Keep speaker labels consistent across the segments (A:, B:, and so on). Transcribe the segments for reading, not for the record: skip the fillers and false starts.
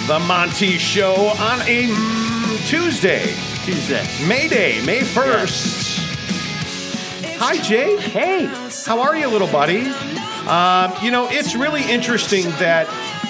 A: The Monty Show on a Tuesday, May Day, May 1st. Yeah. Hi, Jake.
B: Hey.
A: How are you, little buddy? It's really interesting that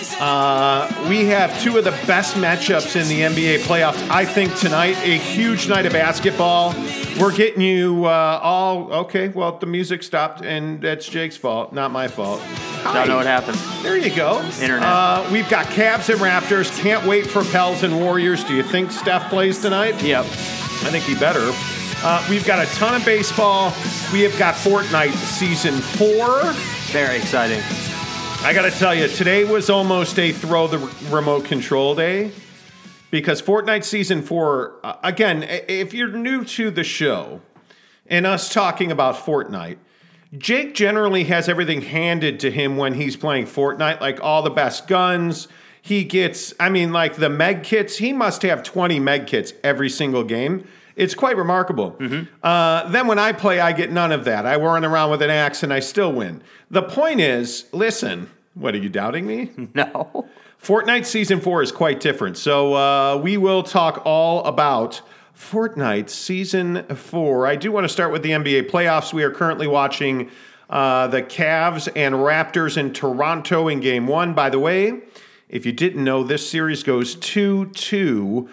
A: we have two of the best matchups in the NBA playoffs. I think tonight, a huge night of basketball. We're getting you all, okay, well, the music stopped, and that's Jake's fault, not my fault.
B: Don't know what happened.
A: There you go.
B: Internet.
A: We've got Cavs and Raptors. Can't wait for Pels and Warriors. Do you think Steph plays tonight?
B: Yep.
A: I think he better. We've got a ton of baseball. We have got Fortnite Season 4.
B: Very exciting.
A: I got to tell you, today was almost a throw the remote control day because Fortnite Season 4, again, if you're new to the show and us talking about Fortnite, Jake generally has everything handed to him when he's playing Fortnite, like all the best guns. He gets, like the med kits. He must have 20 med kits every single game. It's quite remarkable. Mm-hmm. Then when I play, I get none of that. I run around with an axe and I still win. The point is, listen, what, are you doubting me?
B: No.
A: Fortnite Season 4 is quite different. So we will talk all about Fortnite Season 4. I do want to start with the NBA playoffs. We are currently watching the Cavs and Raptors in Toronto in Game 1. By the way, if you didn't know, this series goes 2-2.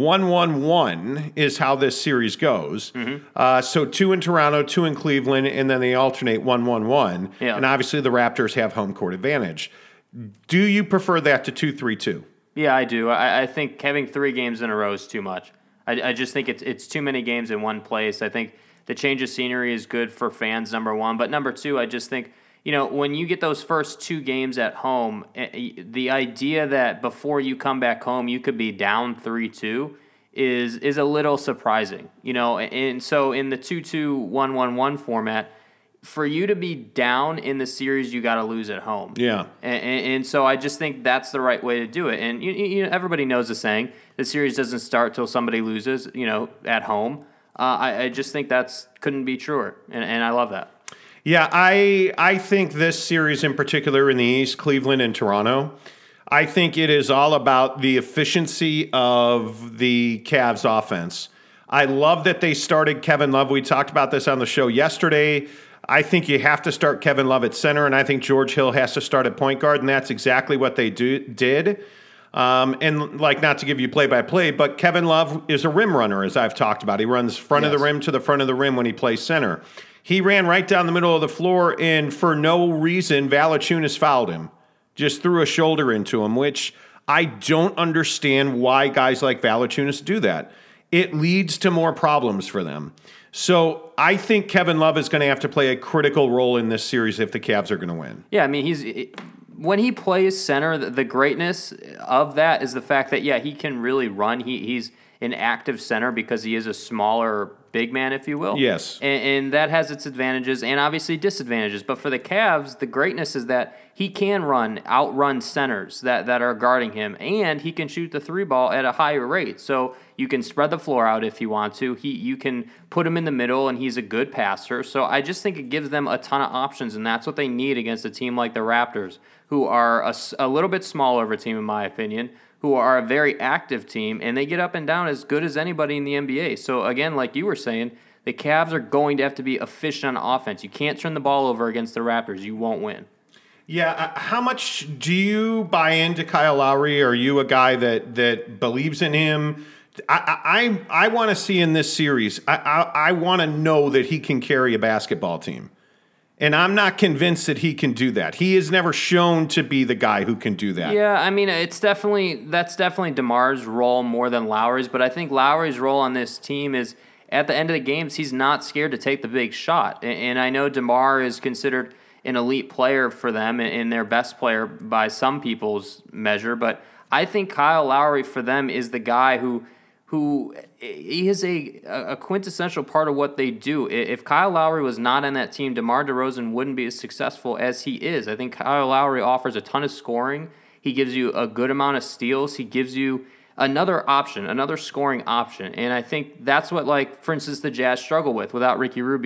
A: 1-1-1 is how this series goes. Mm-hmm. So 2 in Toronto, 2 in Cleveland, and then they alternate 1-1-1. Yeah. And obviously the Raptors have home court advantage. Do you prefer that to 2-3-2?
B: Yeah, I do. I think having 3 games in a row is too much. I just think it's too many games in one place. I think the change of scenery is good for fans, number one. But number two, I just think, when you get those first 2 games at home, the idea that before you come back home you could be down 3-2 is a little surprising. And so in the 2-2, 1-1-1 format, for you to be down in the series, you got to lose at home.
A: Yeah.
B: And so I just think that's the right way to do it. And everybody knows the saying, the series doesn't start till somebody loses, at home. I just think that's couldn't be truer, and I love that.
A: Yeah, I think this series in particular in the East, Cleveland and Toronto, I think it is all about the efficiency of the Cavs offense. I love that they started Kevin Love. We talked about this on the show yesterday. I think you have to start Kevin Love at center, and I think George Hill has to start at point guard, and that's exactly what they did. And not to give you play-by-play, but Kevin Love is a rim runner, as I've talked about. He runs front of the rim to the front of the rim when he plays center. He ran right down the middle of the floor, and for no reason, Valanciunas fouled him. Just threw a shoulder into him, which I don't understand why guys like Valanciunas do that. It leads to more problems for them. So I think Kevin Love is going to have to play a critical role in this series if the Cavs are going to win.
B: Yeah, when he plays center, the greatness of that is the fact that, he can really run. He's an active center because he is a smaller big man, if you will.
A: Yes.
B: And that has its advantages and obviously disadvantages. But for the Cavs, the greatness is that he can outrun centers that are guarding him, and he can shoot the 3 ball at a higher rate. So you can spread the floor out if you want to. You can put him in the middle, and he's a good passer. So I just think it gives them a ton of options, and that's what they need against a team like the Raptors, who are a little bit smaller of a team, in my opinion, who are a very active team, and they get up and down as good as anybody in the NBA. So, again, like you were saying, the Cavs are going to have to be efficient on offense. You can't turn the ball over against the Raptors. You won't win.
A: Yeah, how much do you buy into Kyle Lowry? Are you a guy that believes in him? I want to see in this series, I want to know that he can carry a basketball team. And I'm not convinced that he can do that. He is never shown to be the guy who can do that.
B: Yeah, that's definitely DeMar's role more than Lowry's, but I think Lowry's role on this team is at the end of the games, he's not scared to take the big shot. And I know DeMar is considered an elite player for them and their best player by some people's measure, but I think Kyle Lowry for them is the guy who he is a quintessential part of what they do. If Kyle Lowry was not on that team, DeMar DeRozan wouldn't be as successful as he is. I think Kyle Lowry offers a ton of scoring. He gives you a good amount of steals. He gives you another option, another scoring option. And I think that's what, for instance, the Jazz struggle with without Ricky Rubio.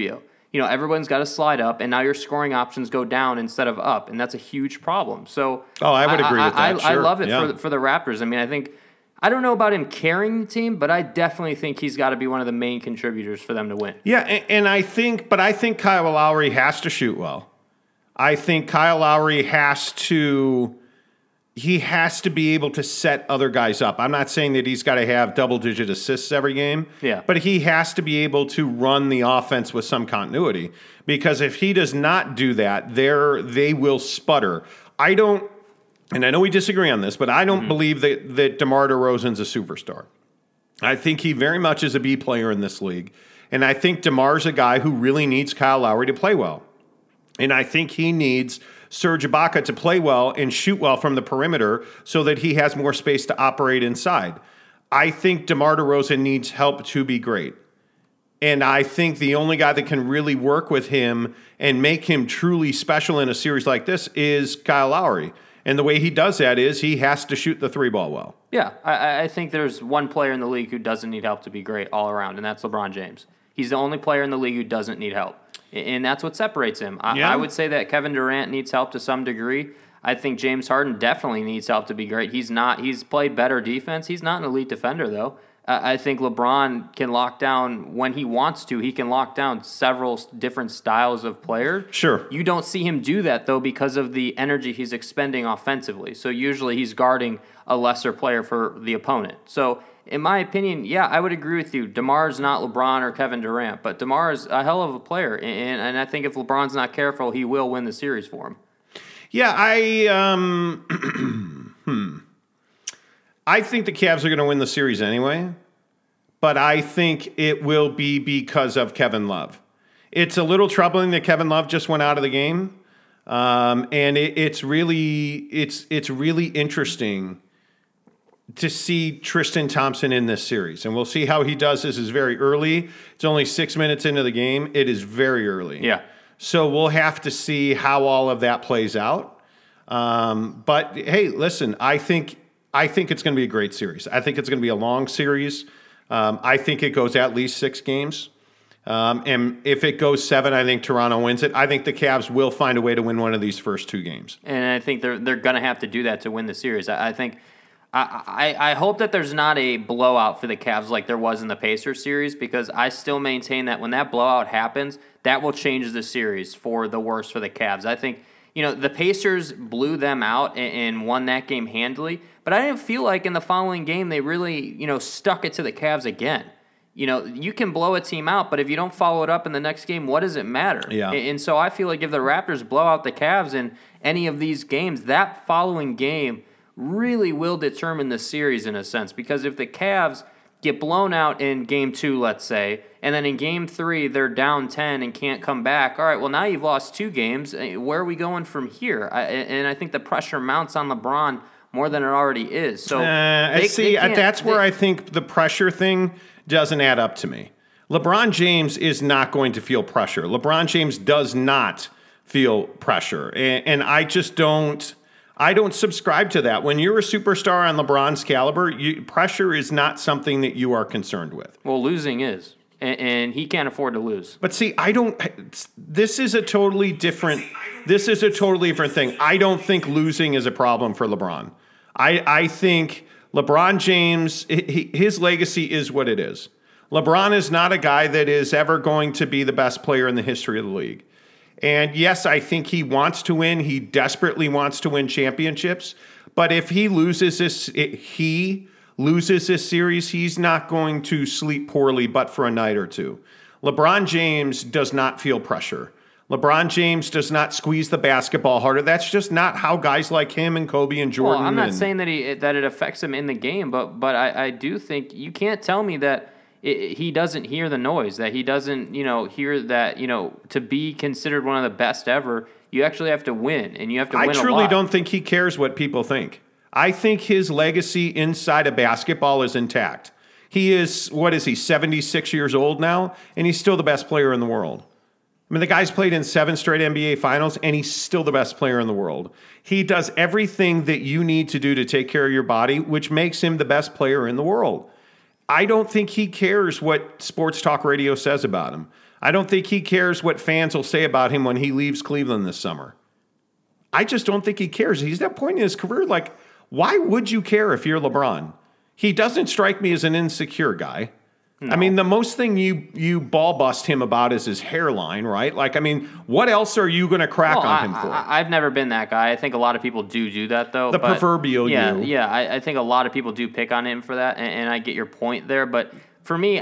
B: everyone's got to slide up, and now your scoring options go down instead of up, and that's a huge problem. So,
A: I would agree with that.
B: I
A: Sure.
B: love it
A: Yeah.
B: for the Raptors. I mean, I don't know about him carrying the team, but I definitely think he's got to be one of the main contributors for them to win.
A: Yeah, and I think Kyle Lowry has to shoot well. I think Kyle Lowry has to be able to set other guys up. I'm not saying that he's got to have double-digit assists every game,
B: Yeah.
A: but he has to be able to run the offense with some continuity, because if he does not do that, they will sputter. And I know we disagree on this, but I don't believe that DeMar DeRozan's a superstar. I think he very much is a B player in this league, and I think DeMar's a guy who really needs Kyle Lowry to play well. And I think he needs Serge Ibaka to play well and shoot well from the perimeter so that he has more space to operate inside. I think DeMar DeRozan needs help to be great. And I think the only guy that can really work with him and make him truly special in a series like this is Kyle Lowry. And the way he does that is he has to shoot the three ball well.
B: Yeah, I think there's one player in the league who doesn't need help to be great all around, and that's LeBron James. He's the only player in the league who doesn't need help. And that's what separates him. I would say that Kevin Durant needs help to some degree. I think James Harden definitely needs help to be great. He's played better defense. He's not an elite defender, though. I think LeBron can lock down when he wants to. He can lock down several different styles of player.
A: Sure.
B: You don't see him do that, though, because of the energy he's expending offensively. So usually he's guarding a lesser player for the opponent. So in my opinion, yeah, I would agree with you. DeMar's not LeBron or Kevin Durant, but DeMar is a hell of a player. And I think if LeBron's not careful, he will win the series for him.
A: Yeah, I think the Cavs are going to win the series anyway, but I think it will be because of Kevin Love. It's a little troubling that Kevin Love just went out of the game, and it's really interesting to see Tristan Thompson in this series, and we'll see how he does. This is very early. It's only 6 minutes into the game. It is very early.
B: Yeah.
A: So we'll have to see how all of that plays out. But hey, listen, I think it's going to be a great series. I think it's going to be a long series. I think it goes at least 6 games. And if it goes 7, I think Toronto wins it. I think the Cavs will find a way to win one of these first 2 games.
B: And I think they're going to have to do that to win the series. I think I hope that there's not a blowout for the Cavs like there was in the Pacers series, because I still maintain that when that blowout happens, that will change the series for the worse for the Cavs. I think, the Pacers blew them out and won that game handily, but I didn't feel like in the following game they really, stuck it to the Cavs again. You can blow a team out, but if you don't follow it up in the next game, what does it matter?
A: Yeah.
B: And so I feel like if the Raptors blow out the Cavs in any of these games, that following game really will determine the series in a sense, because if the Cavs get blown out in game 2, let's say, and then in game 3 they're down 10 and can't come back, all right, well, now you've lost 2 games. Where are we going from here? And I think the pressure mounts on LeBron more than it already is. So
A: that's where I think the pressure thing doesn't add up to me. LeBron James is not going to feel pressure. LeBron James does not feel pressure, and I just don't. I don't subscribe to that. When you're a superstar on LeBron's caliber, pressure is not something that you are concerned with.
B: Well, losing is, and he can't afford to lose.
A: But see, this is a totally different thing. I don't think losing is a problem for LeBron. I think LeBron James, his legacy is what it is. LeBron is not a guy that is ever going to be the best player in the history of the league. And yes, I think he wants to win. He desperately wants to win championships. But if he loses this series, he's not going to sleep poorly but for a night or two. LeBron James does not feel pressure. LeBron James does not squeeze the basketball harder. That's just not how guys like him and Kobe and Jordan.
B: Well, I'm not saying that it affects him in the game, but I do think you can't tell me that he doesn't hear the noise, that he doesn't, hear that, to be considered one of the best ever, you actually have to win, and you have to win a lot.
A: I truly don't think he cares what people think. I think his legacy inside of basketball is intact. He is, 76 years old now, and he's still the best player in the world. I mean, the guy's played in 7 straight NBA finals, and he's still the best player in the world. He does everything that you need to do to take care of your body, which makes him the best player in the world. I don't think he cares what sports talk radio says about him. I don't think he cares what fans will say about him when he leaves Cleveland this summer. I just don't think he cares. He's at that point in his career, like, why would you care if you're LeBron? He doesn't strike me as an insecure guy. No. I mean, the most thing you ball bust him about is his hairline, right? Like, I mean, what else are you going to crack on him for?
B: I've never been that guy. I think a lot of people do that, though.
A: The proverbial you.
B: Yeah, I think a lot of people do pick on him for that, and I get your point there. But for me,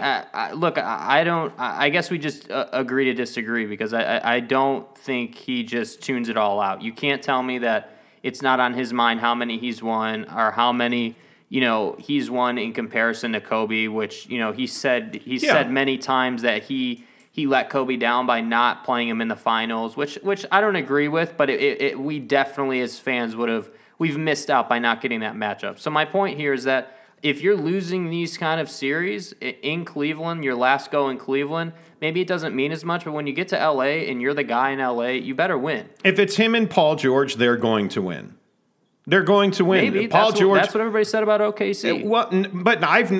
B: I guess we just agree to disagree because I don't think he just tunes it all out. You can't tell me that it's not on his mind how many he's won or how many he's won in comparison to Kobe, which, he said many times that he let Kobe down by not playing him in the finals, which I don't agree with, but we definitely as fans we've missed out by not getting that matchup. So my point here is that if you're losing these kind of series in Cleveland, your last go in Cleveland, maybe it doesn't mean as much, but when you get to LA and you're the guy in LA, you better win.
A: If it's him and Paul George, they're going to win. They're going to win.
B: Maybe.
A: Paul George.
B: That's what everybody said about OKC.
A: But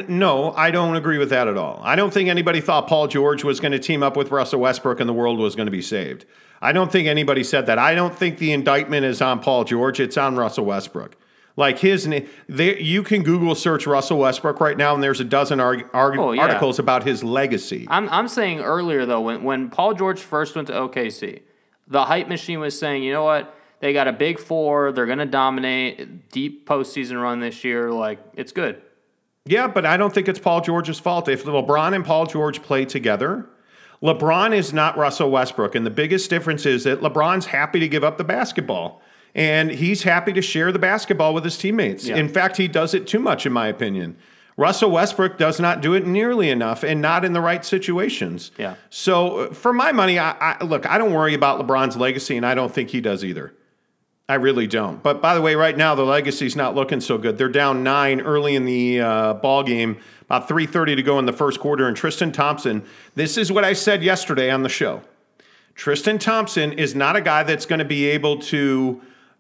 A: I don't agree with that at all. I don't think anybody thought Paul George was going to team up with Russell Westbrook and the world was going to be saved. I don't think anybody said that. I don't think the indictment is on Paul George. It's on Russell Westbrook. Like you can Google search Russell Westbrook right now, and there's a dozen articles about his legacy.
B: I'm saying earlier, though, when Paul George first went to OKC, the hype machine was saying, you know what? They got a big four. They're going to dominate. Deep postseason run this year. Like, it's good.
A: Yeah, but I don't think it's Paul George's fault. If LeBron and Paul George play together, LeBron is not Russell Westbrook. And the biggest difference is that LeBron's happy to give up the basketball. And he's happy to share the basketball with his teammates. Yeah. In fact, he does it too much, in my opinion. Russell Westbrook does not do it nearly enough and not in the right situations.
B: Yeah.
A: So for my money, I don't worry about LeBron's legacy, and I don't think he does either. I really don't. But by the way, right now, the legacy's not looking so good. They're down 9 early in the ball game, about 3:30 to go in the first quarter. And Tristan Thompson, this is what I said yesterday on the show. Tristan Thompson is not a guy that's going to be able to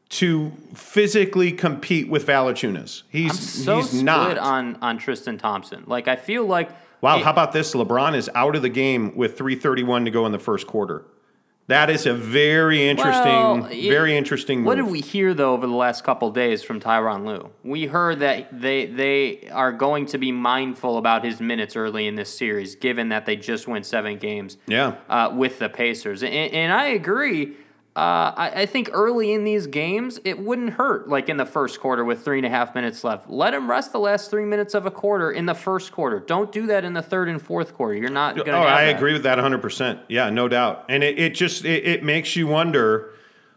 A: physically compete with Valanciunas. He's not.
B: on Tristan Thompson. Like, I feel like...
A: Wow, how about this? LeBron is out of the game with 3:31 to go in the first quarter. That is a very interesting move.
B: What did we hear, though, over the last couple of days from Tyronn Lue? We heard that they are going to be mindful about his minutes early in this series, given that they just went 7 games with the Pacers. And I agree. I think early in these games, it wouldn't hurt, like in the first quarter with 3.5 minutes left. Let him rest the last 3 minutes of a quarter in the first quarter. Don't do that in the third and fourth quarter. You're not going to have that.
A: I agree with that 100%. Yeah, no doubt. And it makes you wonder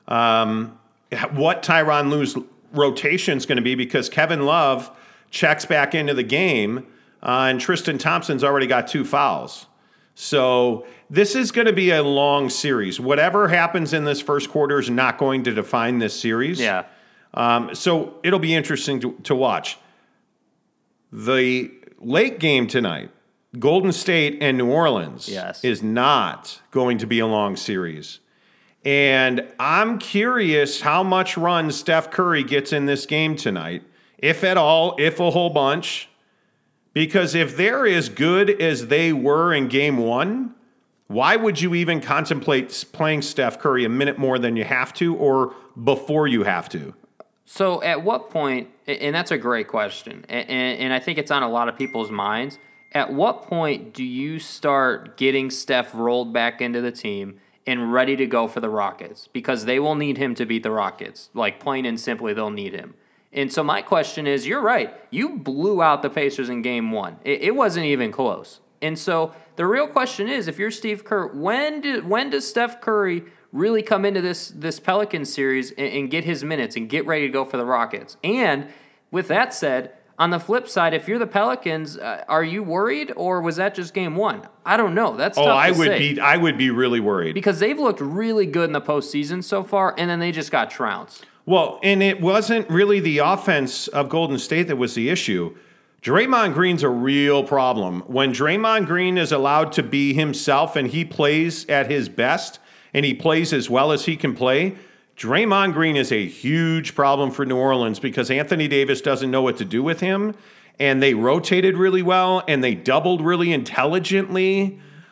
A: what Tyronn Lue's rotation is going to be, because Kevin Love checks back into the game, and Tristan Thompson's already got 2 fouls. So this is going to be a long series. Whatever happens in this first quarter is not going to define this series.
B: Yeah.
A: So it'll be interesting to watch. The late game tonight, Golden State and New Orleans, is not going to be a long series. And I'm curious how much run Steph Curry gets in this game tonight, if at all, if a whole bunch. Because if they're as good as they were in game 1, why would you even contemplate playing Steph Curry a minute more than you have to or before you have to?
B: So at what point, and that's a great question, and I think it's on a lot of people's minds, at what point do you start getting Steph rolled back into the team and ready to go for the Rockets? Because they will need him to beat the Rockets. Like, plain and simply, they'll need him. And so my question is, you're right. You blew out the Pacers in game 1. It wasn't even close. And so the real question is, if you're Steve Kerr, when does Steph Curry really come into this Pelicans series and get his minutes and get ready to go for the Rockets? And with that said, on the flip side, if you're the Pelicans, are you worried, or was that just game 1? I don't know. That's tough to say.
A: I would be really worried,
B: because they've looked really good in the postseason so far, and then they just got trounced.
A: Well, and it wasn't really the offense of Golden State that was the issue. Draymond Green's a real problem. When Draymond Green is allowed to be himself and he plays at his best and he plays as well as he can play, Draymond Green is a huge problem for New Orleans, because Anthony Davis doesn't know what to do with him, and they rotated really well and they doubled really intelligently.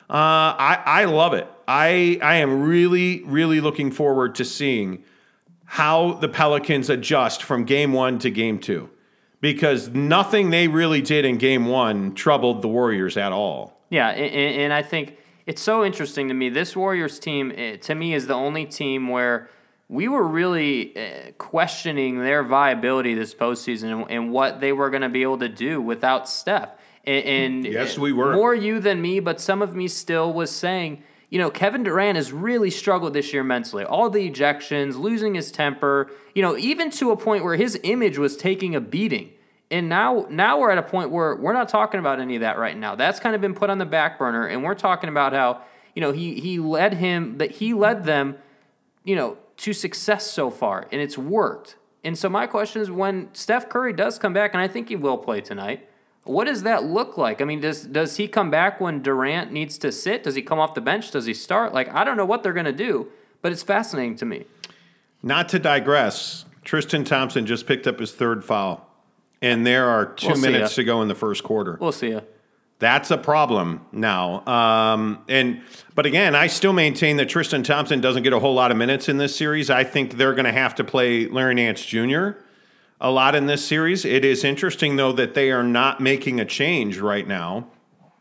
A: I love it. I am really, really looking forward to seeing how the Pelicans adjust from game 1 to game 2, because nothing they really did in game 1 troubled the Warriors at all.
B: Yeah, and I think it's so interesting to me. This Warriors team, to me, is the only team where we were really questioning their viability this postseason and what they were going to be able to do without Steph. And
A: yes, we were.
B: More you than me, but some of me still was saying, Kevin Durant has really struggled this year mentally. All the ejections, losing his temper, even to a point where his image was taking a beating. And now we're at a point where we're not talking about any of that right now. That's kind of been put on the back burner, and we're talking about how, he led them, to success so far, and it's worked. And so my question is, when Steph Curry does come back, and I think he will play tonight, what does that look like? I mean, does he come back when Durant needs to sit? Does he come off the bench? Does he start? I don't know what they're going to do, but it's fascinating to me.
A: Not to digress, Tristan Thompson just picked up his 3rd foul, and there are 2 minutes to go in the first quarter.
B: We'll see ya.
A: That's a problem now. But again, I still maintain that Tristan Thompson doesn't get a whole lot of minutes in this series. I think they're going to have to play Larry Nance Jr. a lot in this series. It is interesting, though, that they are not making a change right now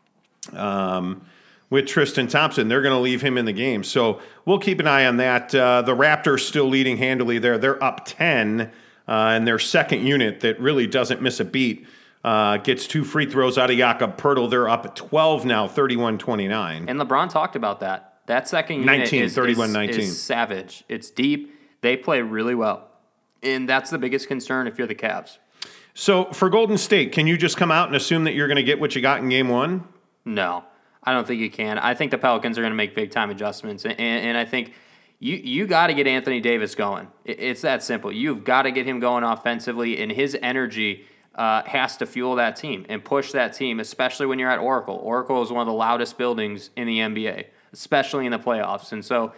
A: with Tristan Thompson. They're going to leave him in the game. So we'll keep an eye on that. The Raptors still leading handily there. They're up 10, and their second unit that really doesn't miss a beat gets 2 free throws out of Jakob Poeltl. They're up at 12 now, 31-29.
B: And LeBron talked about that. That second unit is savage. It's deep. They play really well. And that's the biggest concern if you're the Cavs.
A: So for Golden State, can you just come out and assume that you're going to get what you got in game 1?
B: No, I don't think you can. I think the Pelicans are going to make big-time adjustments. And I think you got to get Anthony Davis going. It's that simple. You've got to get him going offensively, and his energy has to fuel that team and push that team, especially when you're at Oracle. Oracle is one of the loudest buildings in the NBA, especially in the playoffs. And so,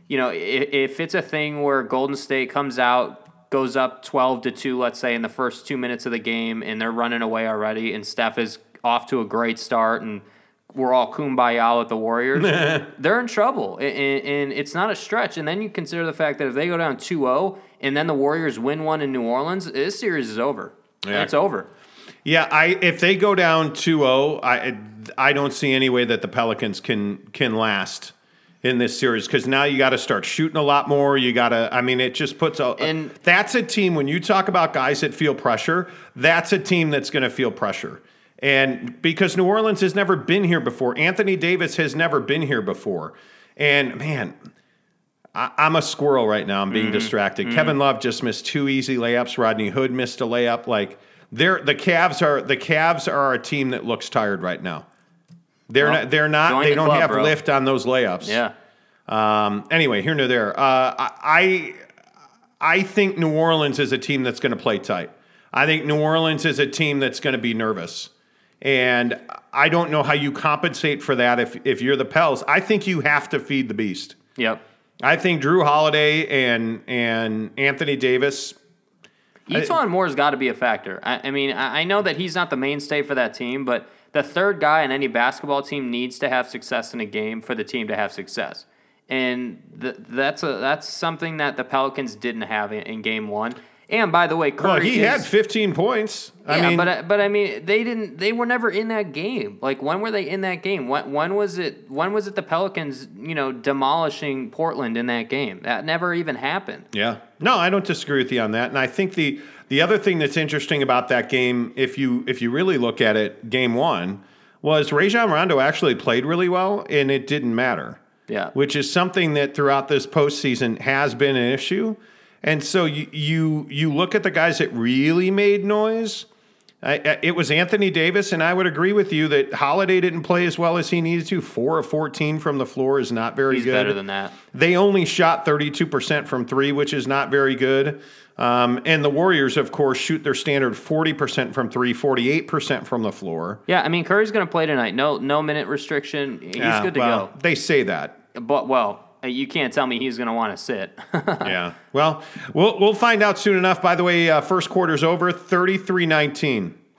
B: if it's a thing where Golden State comes out, goes up 12-2, let's say, in the first 2 minutes of the game, and they're running away already, and Steph is off to a great start, and we're all kumbaya with the Warriors, they're in trouble. And it's not a stretch. And then you consider the fact that if they go down 2-0, and then the Warriors win one in New Orleans, this series is over. Yeah. It's over.
A: Yeah, if they go down 2-0, I don't see any way that the Pelicans can last in this series, because now you got to start shooting a lot more. You got to, it just puts that's a team, when you talk about guys that feel pressure, that's a team that's going to feel pressure. And because New Orleans has never been here before, Anthony Davis has never been here before. And man, I'm a squirrel right now. I'm being distracted. Kevin Love just missed 2 easy layups. Rodney Hood missed a layup. The Cavs are a team that looks tired right now. They don't have lift on those layups.
B: Yeah.
A: Anyway, here nor there. I think New Orleans is a team that's going to play tight. I think New Orleans is a team that's going to be nervous. And I don't know how you compensate for that if you're the Pels. I think you have to feed the beast.
B: Yep.
A: I think Drew Holiday and Anthony Davis.
B: Etuan Moore's got to be a factor. I know that he's not the mainstay for that team, but the third guy in any basketball team needs to have success in a game for the team to have success. And that's something that the Pelicans didn't have in game 1. And by the way, Curry
A: had 15 points.
B: They were never in that game. When were they in that game? When was it the Pelicans, demolishing Portland in that game? That never even happened.
A: Yeah. No, I don't disagree with you on that. And I think the other thing that's interesting about that game, if you really look at it, game 1, was Rajon Rondo actually played really well, and it didn't matter.
B: Yeah.
A: Which is something that throughout this postseason has been an issue. And so you look at the guys that really made noise. It was Anthony Davis, and I would agree with you that Holiday didn't play as well as he needed to. 4 of 14 from the floor is not very good.
B: He's better than that.
A: They only shot 32% from 3, which is not very good. And the Warriors, of course, shoot their standard 40% from 3, 48% from the floor.
B: Yeah, Curry's going to play tonight. No minute restriction. He's good to go.
A: They say that.
B: But, you can't tell me he's going to want to sit.
A: Yeah. Well, we'll find out soon enough. By the way, first quarter's over, 33-19.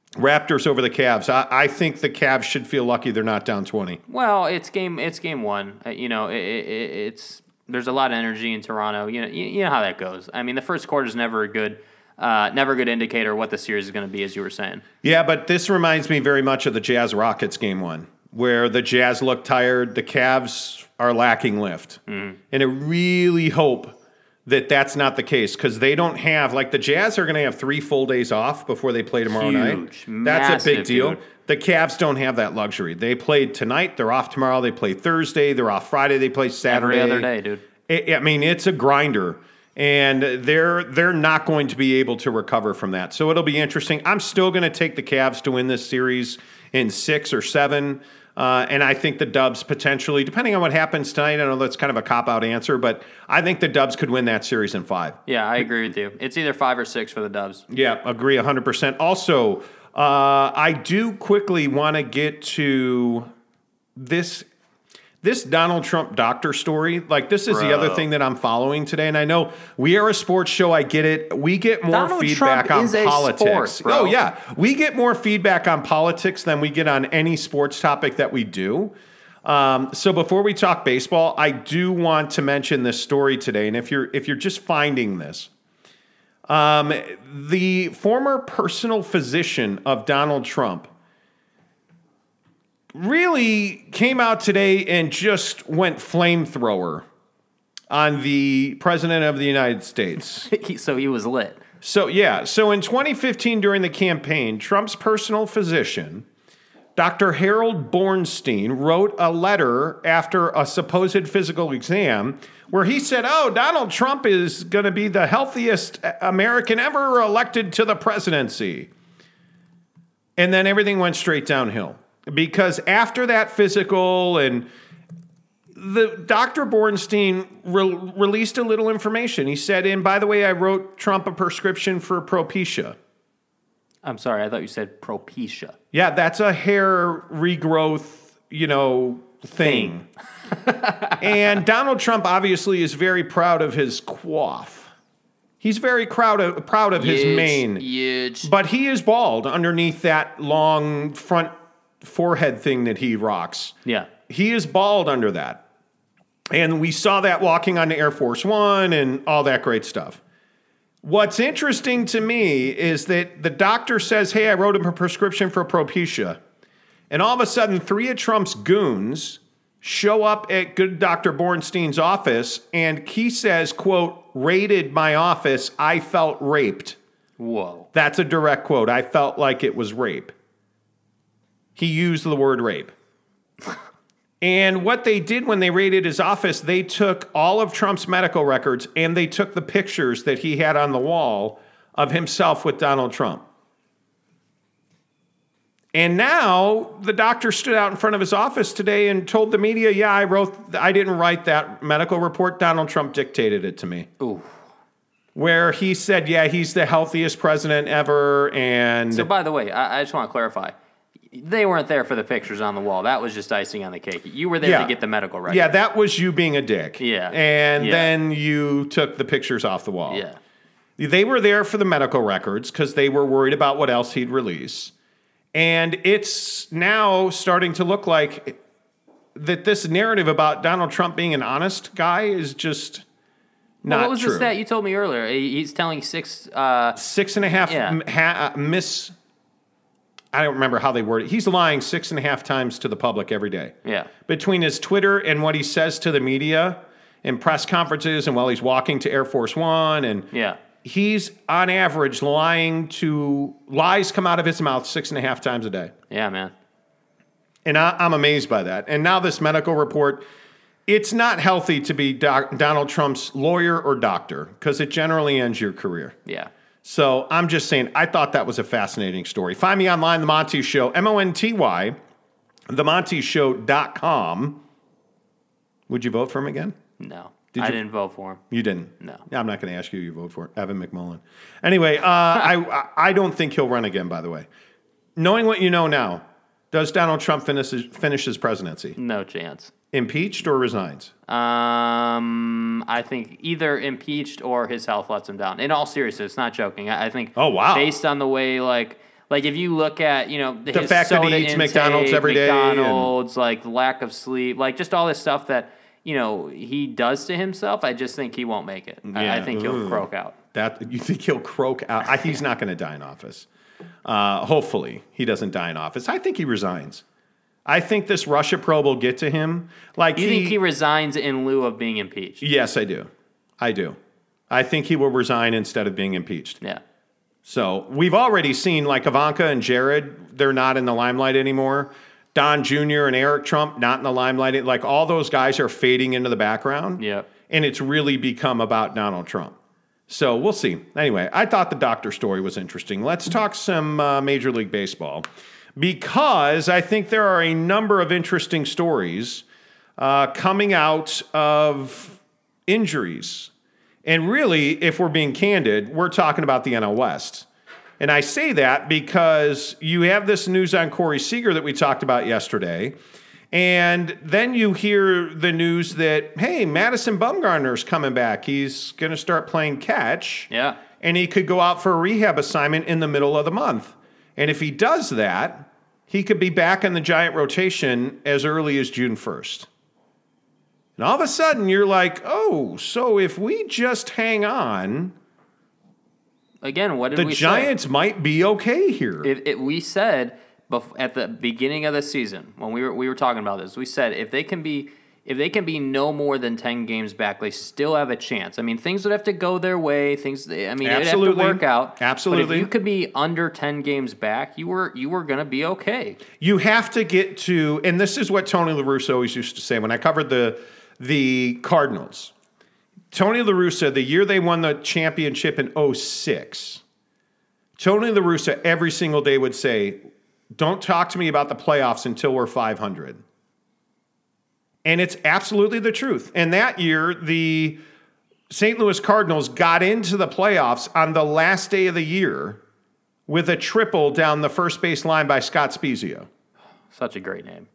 A: Raptors over the Cavs. I think the Cavs should feel lucky they're not down 20.
B: Well, it's game one. It's there's a lot of energy in Toronto. You know how that goes. I mean, the first quarter is never a good indicator of what the series is going to be, as you were saying.
A: Yeah, but this reminds me very much of the Jazz Rockets game one, where the Jazz look tired, the Cavs are lacking lift. And I really hope that that's not the case, because they don't have, like, the Jazz are going to have 3 full days off before they play tomorrow night. That's a big deal.
B: Dude.
A: The Cavs don't have that luxury. They played tonight, they're off tomorrow, they play Thursday, they're off Friday, they play Saturday.
B: Every other day, dude.
A: I mean, it's a grinder, and they're not going to be able to recover from that. So it'll be interesting. I'm still going to take the Cavs to win this series in 6 or 7. And I think the Dubs potentially, depending on what happens tonight, I know that's kind of a cop-out answer, but I think the Dubs could win that series in 5.
B: Yeah, I agree with you. It's either 5 or 6 for the Dubs.
A: Yeah, agree 100%. Also, I do quickly want to get to this Donald Trump doctor story. Like, this is the other thing that I'm following today. And I know we are a sports show. I get it. We get more
B: Donald
A: feedback
B: Trump
A: on
B: is a
A: politics.
B: sport, bro.
A: Oh, yeah. We get more feedback on politics than we get on any sports topic that we do. So before we talk baseball, I do want to mention this story today. And if you're just finding this, the former personal physician of Donald Trump really came out today and just went flamethrower on the president of the United States.
B: So he was lit.
A: So in 2015 during the campaign, Trump's personal physician, Dr. Harold Bornstein, wrote a letter after a supposed physical exam where he said, Donald Trump is going to be the healthiest American ever elected to the presidency. And then everything went straight downhill. Because after that physical, and the Dr. Bornstein released a little information. He said, and by the way, I wrote Trump a prescription for Propecia.
B: I'm sorry, I thought you said Propecia.
A: Yeah, that's a hair regrowth, thing. And Donald Trump obviously is very proud of his coif. He's very proud of his mane.
B: Huge.
A: But he is bald underneath that long front forehead thing that he rocks.
B: Yeah.
A: He is bald under that. And we saw that walking on the Air Force One and all that great stuff. What's interesting to me is that the doctor says, hey, I wrote him a prescription for Propecia. And all of a sudden, 3 of Trump's goons show up at good Dr. Bornstein's office, and he says, quote, raided my office, I felt raped.
B: Whoa.
A: That's a direct quote. I felt like it was rape. He used the word rape. And what they did when they raided his office, they took all of Trump's medical records and they took the pictures that he had on the wall of himself with Donald Trump. And now the doctor stood out in front of his office today and told the media, yeah, I didn't write that medical report. Donald Trump dictated it to me.
B: Ooh.
A: Where he said, yeah, he's the healthiest president ever. And
B: so, by the way, I just want to clarify. They weren't there for the pictures on the wall. That was just icing on the cake. You were there to get the medical record.
A: Yeah, that was you being a dick.
B: Yeah.
A: And then you took the pictures off the wall.
B: Yeah.
A: They were there for the medical records because they were worried about what else he'd release. And it's now starting to look like that this narrative about Donald Trump being an honest guy is just not true.
B: What was the stat you told me earlier? He's telling 6...
A: 6.5 I don't remember how they word it. He's lying 6.5 times to the public every day.
B: Yeah.
A: Between his Twitter and what he says to the media in press conferences and while he's walking to Air Force One. And he's, on average, lies come out of his mouth 6.5 times a day.
B: Yeah, man.
A: And I'm amazed by that. And now this medical report, it's not healthy to be Donald Trump's lawyer or doctor because it generally ends your career.
B: Yeah.
A: So I'm just saying, I thought that was a fascinating story. Find me online, The Monty Show, MONTY, TheMontyShow.com. Would you vote for him again?
B: No. I didn't vote for him.
A: You didn't?
B: No.
A: I'm not going to ask you who you vote for. Evan McMullen. Anyway, I don't think he'll run again, by the way. Knowing what you know now, does Donald Trump finish his presidency?
B: No chance.
A: Impeached or resigns?
B: I think either impeached or his health lets him down. In all seriousness, not joking. I think.
A: Oh, wow.
B: Based on the way, like Like if you look at,
A: The
B: his
A: fact that he
B: soda
A: eats
B: intake,
A: McDonald's every day and-
B: McDonald's, like lack of sleep, like just all this stuff that, he does to himself, I just think he won't make it. I think he'll croak out.
A: You think he'll croak out? He's not going to die in office. Hopefully, he doesn't die in office. I think he resigns. I think this Russia probe will get to him. Like
B: You think he resigns in lieu of being impeached?
A: Yes, I do. I think he will resign instead of being impeached.
B: Yeah.
A: So we've already seen like Ivanka and Jared, they're not in the limelight anymore. Don Jr. and Eric Trump, not in the limelight. Like all those guys are fading into the background.
B: Yep.
A: And it's really become about Donald Trump. So we'll see. Anyway, I thought the doctor story was interesting. Let's talk some Major League Baseball because I think there are a number of interesting stories coming out of injuries. And really, if we're being candid, we're talking about the NL West. And I say that because you have this news on Corey Seager that we talked about yesterday. And then you hear the news that, hey, Madison Bumgarner's coming back. He's going to start playing catch.
B: Yeah.
A: And he could go out for a rehab assignment in the middle of the month. And if he does that, he could be back in the Giant rotation as early as June 1st. And all of a sudden, you're like, oh, so if we just hang on,
B: again, what did we say?
A: The Giants might be okay here.
B: We said at the beginning of the season when we were talking about this, we said if they can be no more than 10 games back, they still have a chance. I mean, things would have to go their way. It would have to work out.
A: Absolutely.
B: But if you could be under 10 games back, you were going to be okay.
A: You have to get to, and this is what Tony La Russa always used to say when I covered the Cardinals. Tony La Russa, the year they won the championship in 2006, Tony La Russa every single day would say, don't talk to me about the playoffs until we're 500. And it's absolutely the truth. And that year, the St. Louis Cardinals got into the playoffs on the last day of the year with a triple down the first base line by Scott Spezio.
B: Such a great name.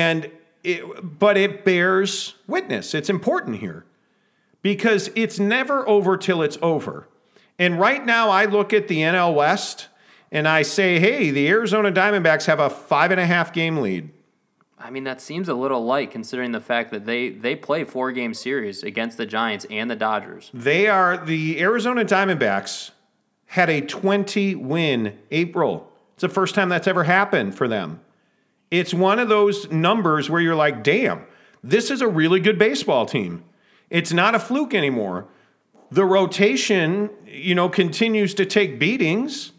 A: But it bears witness. It's important here because it's never over till it's over. And right now I look at the NL West and I say, hey, the Arizona Diamondbacks have a 5.5 game lead.
B: I mean, that seems a little light considering the fact that they play 4-game series against the Giants and the Dodgers.
A: The Arizona Diamondbacks had a 20-win April. It's the first time that's ever happened for them. It's one of those numbers where you're like, damn, this is a really good baseball team. It's not a fluke anymore. The rotation, continues to take beatings.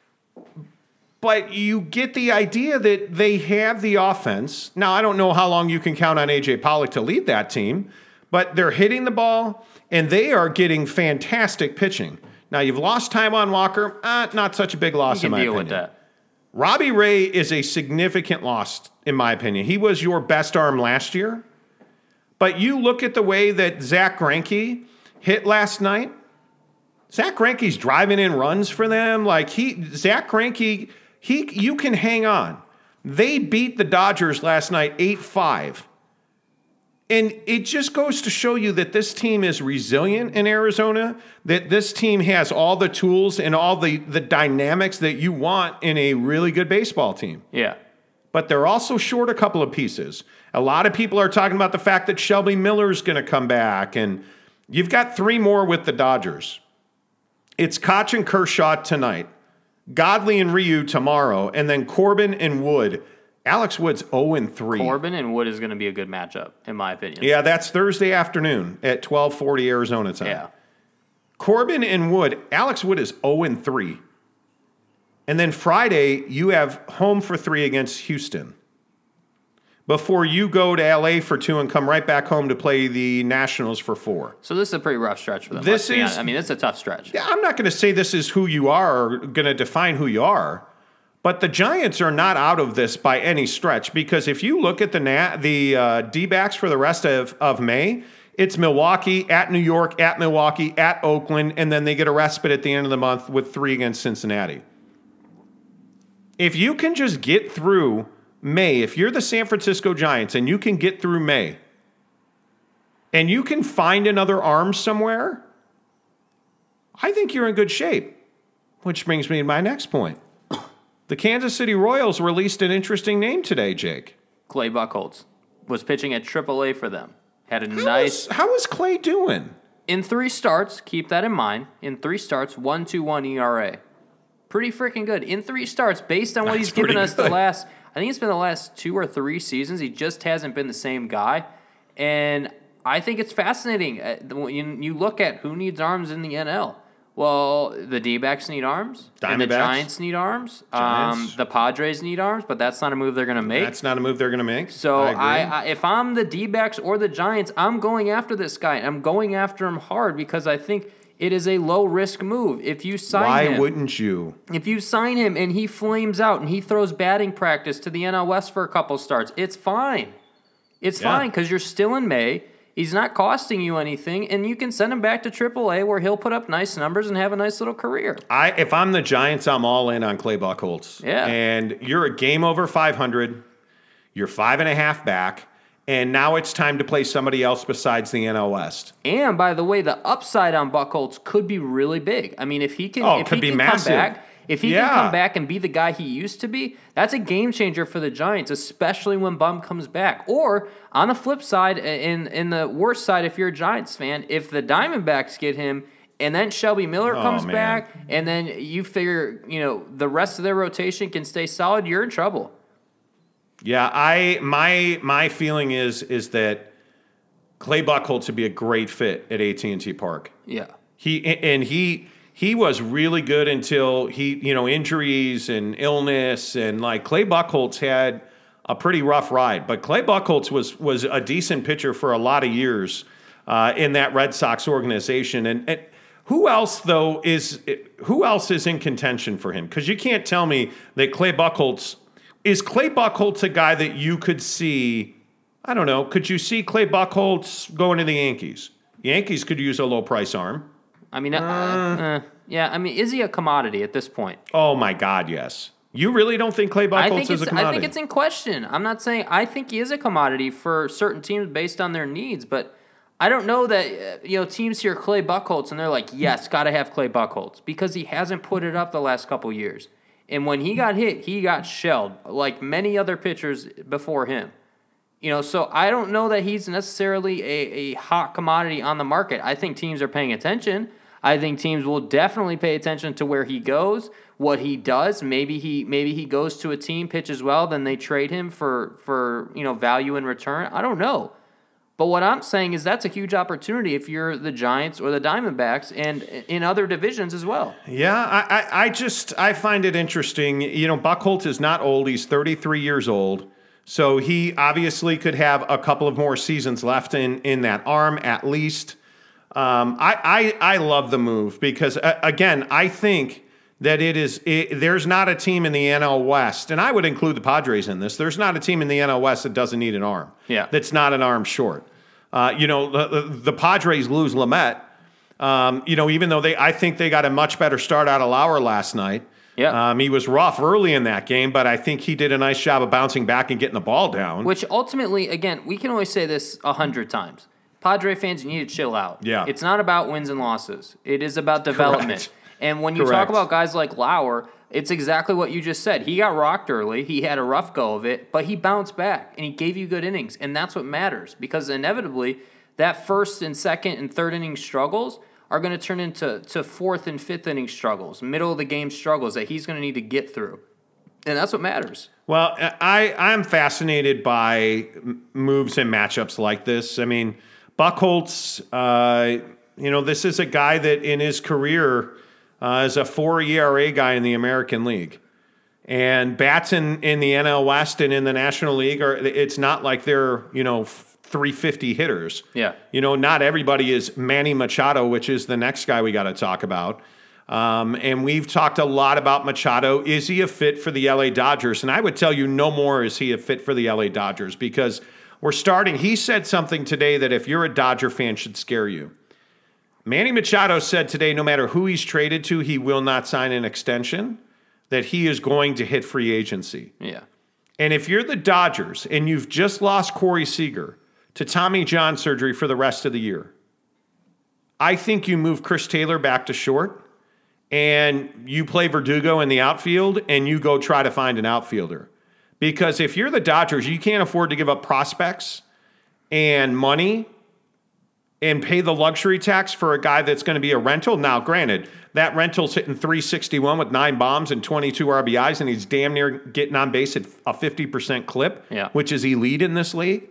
A: But you get the idea that they have the offense. Now, I don't know how long you can count on A.J. Pollock to lead that team, but they're hitting the ball, and they are getting fantastic pitching. Now, you've lost Taijuan Walker. Not such a big loss, in my opinion.
B: You can deal with that.
A: Robbie Ray is a significant loss, in my opinion. He was your best arm last year. But you look at the way that Zach Greinke hit last night. Zach Greinke's driving in runs for them. Zach Greinke... you can hang on. They beat the Dodgers last night 8-5. And it just goes to show you that this team is resilient in Arizona, that this team has all the tools and all the dynamics that you want in a really good baseball team.
B: Yeah.
A: But they're also short a couple of pieces. A lot of people are talking about the fact that Shelby Miller's going to come back, and you've got 3 more with the Dodgers. It's Koch and Kershaw tonight. Godley and Ryu tomorrow, and then Corbin and Wood. Alex Wood's 0-3.
B: Corbin and Wood is going to be a good matchup, in my opinion.
A: Yeah, that's Thursday afternoon at 12:40 Arizona time.
B: Yeah.
A: Corbin and Wood. Alex Wood is 0-3. And then Friday, you have home for 3 against Houston. Before you go to L.A. for 2 and come right back home to play the Nationals for 4.
B: So this is a pretty rough stretch for them.
A: This
B: is a tough stretch.
A: Yeah, I'm not going to say this is who you are or going to define who you are, but the Giants are not out of this by any stretch because if you look at the D-backs for the rest of May, it's Milwaukee, at New York, at Milwaukee, at Oakland, and then they get a respite at the end of the month with 3 against Cincinnati. If you can just get through May, if you're the San Francisco Giants and you can get through May and you can find another arm somewhere, I think you're in good shape. Which brings me to my next point. The the Kansas City Royals released an interesting name today, Jake.
B: Clay Buchholz was pitching at AAA for them. Had a
A: How is Clay doing?
B: In 3 starts, keep that in mind. In 3 starts, 1.21 ERA. Pretty freaking good. In 3 starts, based on what he's given us the last, I think it's been the last 2 or 3 seasons. He just hasn't been the same guy. And I think it's fascinating. When you look at who needs arms in the NL. Well, the D-backs need arms. And the Giants need arms. The Padres need arms, but that's not a move they're going to make.
A: That's not a move they're going to make.
B: So I if I'm the D-backs or the Giants, I'm going after this guy. I'm going after him hard because I think it is a low-risk move. If you sign him,
A: why wouldn't you?
B: If you sign him and he flames out and he throws batting practice to the NL West for a couple starts, it's fine. It's fine because you're still in May. He's not costing you anything, and you can send him back to AAA where he'll put up nice numbers and have a nice little career.
A: If I'm the Giants, I'm all in on Clay Buchholz.
B: Yeah.
A: And you're a game over 500. You're 5.5 back. And now it's time to play somebody else besides the NL West.
B: And by the way, the upside on Buchholz could be really big. I mean, if he can, come back, if he can come back and be the guy he used to be, that's a game changer for the Giants, especially when Bum comes back. Or on the flip side, in the worst side, if you're a Giants fan, if the Diamondbacks get him and then Shelby Miller comes back, and then you figure the rest of their rotation can stay solid, you're in trouble.
A: Yeah, my feeling is that Clay Buchholz would be a great fit at AT&T Park.
B: Yeah,
A: he was really good until injuries and illness, and like Clay Buchholz had a pretty rough ride. But Clay Buchholz was a decent pitcher for a lot of years in that Red Sox organization. And who else is in contention for him? Because you can't tell me that Clay Buchholz. Is Clay Buchholz a guy that you could see, I don't know, could you see Clay Buchholz going to the Yankees? Yankees could use a low-price arm.
B: I mean, is he a commodity at this point?
A: Oh, my God, yes. You really don't think Clay Buchholz is a commodity?
B: I think it's in question. I'm not saying – I think he is a commodity for certain teams based on their needs, but I don't know that teams hear Clay Buchholz and they're like, yes, got to have Clay Buchholz because he hasn't put it up the last couple years. And when he got hit, he got shelled like many other pitchers before him. So I don't know that he's necessarily a hot commodity on the market. I think teams are paying attention. I think teams will definitely pay attention to where he goes, what he does. Maybe he goes to a team, pitches well, then they trade him for value in return. I don't know. But what I'm saying is that's a huge opportunity if you're the Giants or the Diamondbacks and in other divisions as well.
A: Yeah, I find it interesting. Buchholz is not old. He's 33 years old. So he obviously could have a couple of more seasons left in that arm at least. I love the move because, again, I think that there's not a team in the NL West, and I would include the Padres in this. There's not a team in the NL West that doesn't need an arm.
B: Yeah.
A: That's not an arm short. The Padres lose Lamet. Even though I think they got a much better start out of Lauer last night.
B: Yeah.
A: He was rough early in that game, but I think he did a nice job of bouncing back and getting the ball down.
B: Which ultimately, again, we can always say this 100 times. Padre fans, you need to chill out.
A: Yeah.
B: It's not about wins and losses. It is about development.
A: Correct.
B: And when you talk about guys like Lauer, it's exactly what you just said. He got rocked early. He had a rough go of it, but he bounced back, and he gave you good innings, and that's what matters because inevitably that first and second and third inning struggles are going to turn into fourth and fifth inning struggles, middle of the game struggles that he's going to need to get through. And that's what matters.
A: Well, I'm fascinated by moves and matchups like this. I mean, Buchholz, this is a guy that in his career is a 4 ERA guy in the American League. And bats in the NL West and in the National League, it's not like they're, 350 hitters.
B: Yeah.
A: Not everybody is Manny Machado, which is the next guy we got to talk about. And we've talked a lot about Machado. Is he a fit for the LA Dodgers? And I would tell you no more is he a fit for the LA Dodgers because he said something today that if you're a Dodger fan should scare you. Manny Machado said today no matter who he's traded to, he will not sign an extension, that he is going to hit free agency.
B: Yeah.
A: And if you're the Dodgers and you've just lost Corey Seager to Tommy John surgery for the rest of the year, I think you move Chris Taylor back to short and you play Verdugo in the outfield and you go try to find an outfielder. Because if you're the Dodgers, you can't afford to give up prospects and money and pay the luxury tax for a guy that's going to be a rental. Now, granted, that rental's hitting 361 with 9 bombs and 22 RBIs, and he's damn near getting on base at a 50% clip, which is elite in this league.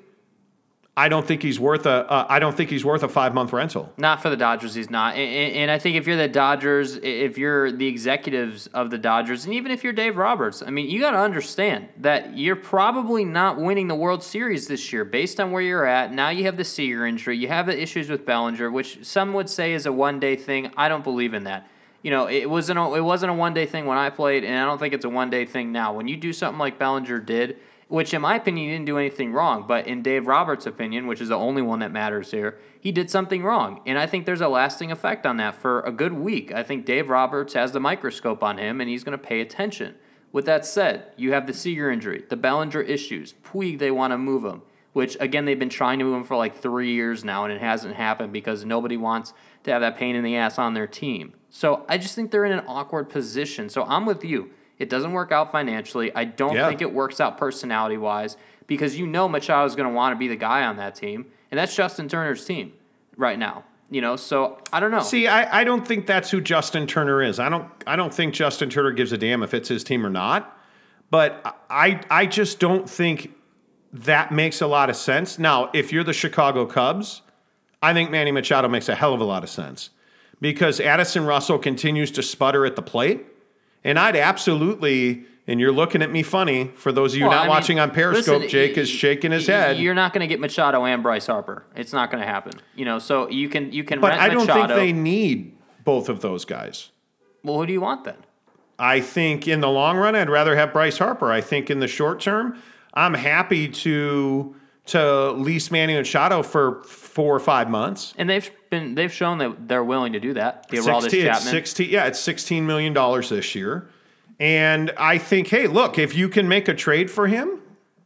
A: I don't think he's worth a 5-month rental.
B: Not for the Dodgers, he's not. And I think if you're the Dodgers, if you're the executives of the Dodgers, and even if you're Dave Roberts, I mean, you got to understand that you're probably not winning the World Series this year based on where you're at. Now you have the Seager injury. You have the issues with Bellinger, which some would say is a one-day thing. I don't believe in that. You know, it wasn't a one-day thing when I played, and I don't think it's a one-day thing now. When you do something like Bellinger did, which in my opinion, he didn't do anything wrong, but in Dave Roberts' opinion, which is the only one that matters here, he did something wrong. And I think there's a lasting effect on that for a good week. I think Dave Roberts has the microscope on him, and he's going to pay attention. With that said, you have the Seager injury, the Bellinger issues, Puig, they want to move him, which, again, they've been trying to move him for like 3 years now, and it hasn't happened because nobody wants to have that pain in the ass on their team. So I just think they're in an awkward position. So I'm with you. It doesn't work out financially. I don't think it works out personality-wise because you know Machado's going to want to be the guy on that team, and that's Justin Turner's team right now. You know, so I don't know.
A: See, I don't think that's who Justin Turner is. I don't think Justin Turner gives a damn if it's his team or not. But I just don't think that makes a lot of sense. Now, if you're the Chicago Cubs, I think Manny Machado makes a hell of a lot of sense because Addison Russell continues to sputter at the plate. And I'd absolutely, and you're looking at me funny, for those of you watching on Periscope, listen, Jake is shaking his head.
B: You're not going to get Machado and Bryce Harper. It's not going to happen. You know, so you can
A: but
B: rent
A: I don't
B: Machado.
A: think they need both of those guys.
B: Well, who do you want then?
A: I think in the long run, I'd rather have Bryce Harper. I think in the short term, I'm happy to lease Manny Machado for 4 or 5 months.
B: And they've shown that they're willing to do that. The Aroldis Chapman.
A: It's $16 million this year. And I think, hey, look, if you can make a trade for him,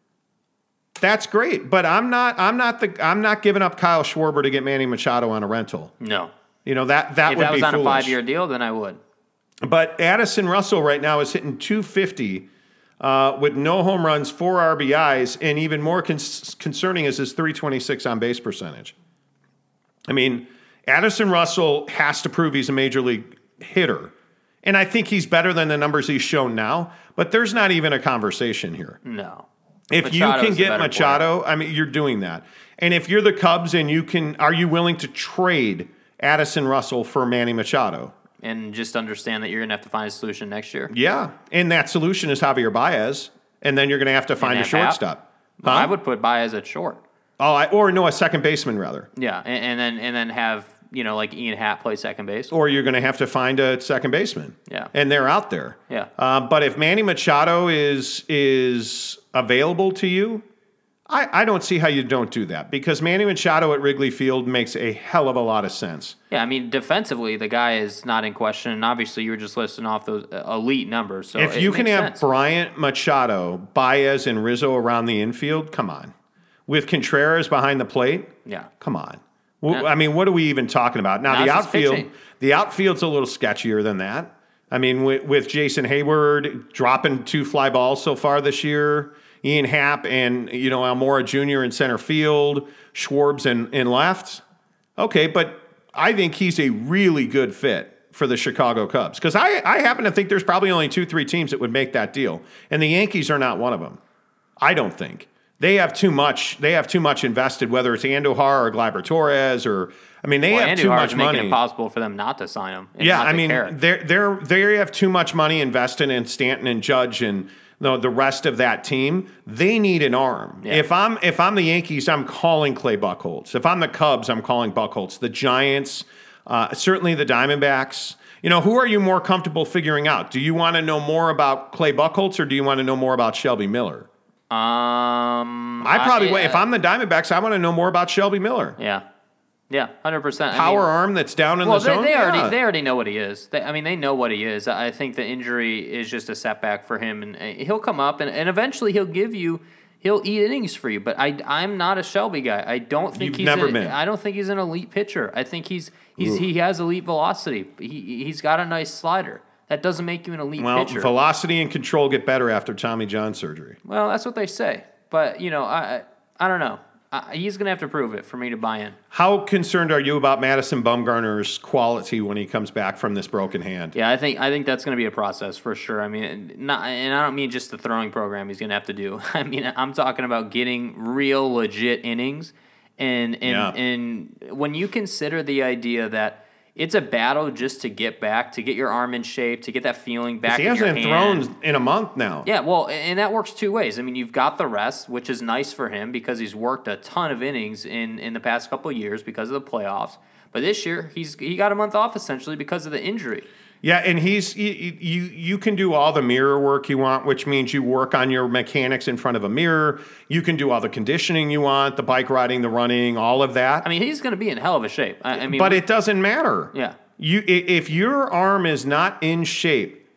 A: that's great. But I'm not giving up Kyle Schwarber to get Manny Machado on a rental.
B: No.
A: You know, that would be foolish.
B: If that was on a 5-year deal, then I would.
A: But Addison Russell right now is hitting 250 with no home runs, 4 RBIs, and even more concerning is his 326 on base percentage. I mean, Addison Russell has to prove he's a major league hitter. And I think he's better than the numbers he's shown now, but there's not even a conversation here.
B: No.
A: If Machado's you can get Machado, player. I mean, you're doing that. And if you're the Cubs and are you willing to trade Addison Russell for Manny Machado?
B: And just understand that you're going to have to find a solution next year.
A: Yeah, and that solution is Javier Baez, and then you're going to have to find a shortstop.
B: Huh? I would put Baez at short.
A: A second baseman rather.
B: Yeah, and then have like Ian Happ play second base.
A: Or you're going to have to find a second baseman.
B: Yeah,
A: and they're out there.
B: Yeah,
A: but if Manny Machado is available to you, I don't see how you don't do that because Manny Machado at Wrigley Field makes a hell of a lot of sense.
B: Yeah, I mean, defensively, the guy is not in question, and obviously you were just listing off those elite numbers. So
A: if you can have Bryant, Machado, Baez, and Rizzo around the infield, come on. With Contreras behind the plate, come on. Well, I mean, what are we even talking about? Now the outfield's a little sketchier than that. I mean, with Jason Hayward dropping 2 fly balls so far this year, Ian Happ and, Almora Jr. in center field, Schwarbs in left. Okay, but I think he's a really good fit for the Chicago Cubs because I happen to think there's probably only 2-3 teams that would make that deal, and the Yankees are not one of them. I don't think. They have too much. They have too much invested, whether it's Andujar or Gleyber Torres or they have too much money.
B: Making it impossible for them not to sign him.
A: Yeah, I mean, they have too much money invested in Stanton and Judge and the rest of that team. They need an arm. Yeah. If I'm the Yankees, I'm calling Clay Buchholz. If I'm the Cubs, I'm calling Buchholz. The Giants, certainly the Diamondbacks. Who are you more comfortable figuring out? Do you want to know more about Clay Buchholz or do you want to know more about Shelby Miller?
B: If
A: I'm the Diamondbacks, I want to know more about Shelby Miller.
B: Yeah, 100%.
A: Power arm that's down in the zone.
B: They already know what he is. They know what he is. I think the injury is just a setback for him, and he'll come up, and eventually he'll give you he'll eat innings for you. But I'm not a Shelby guy. I don't think I don't think he's an elite pitcher. I think he has elite velocity. He's got a nice slider. That doesn't make you an elite pitcher.
A: Velocity and control get better after Tommy John surgery.
B: Well, that's what they say. But, I don't know. He's going to have to prove it for me to buy in.
A: How concerned are you about Madison Bumgarner's quality when he comes back from this broken hand?
B: Yeah, I think that's going to be a process for sure. I mean, and I don't mean just the throwing program he's going to have to do. I mean, I'm talking about getting real, legit innings. And when you consider the idea that it's a battle just to get back, to get your arm in shape, to get that feeling back in your hand.
A: He hasn't thrown in a month now.
B: Yeah, well, and that works two ways. I mean, you've got the rest, which is nice for him because he's worked a ton of innings in the past couple of years because of the playoffs. But this year, he got a month off essentially because of the injury.
A: Yeah, and you can do all the mirror work you want, which means you work on your mechanics in front of a mirror. You can do all the conditioning you want, the bike riding, the running, all of that.
B: I mean, he's going to be in hell of a shape.
A: But it doesn't matter.
B: Yeah.
A: If your arm is not in shape,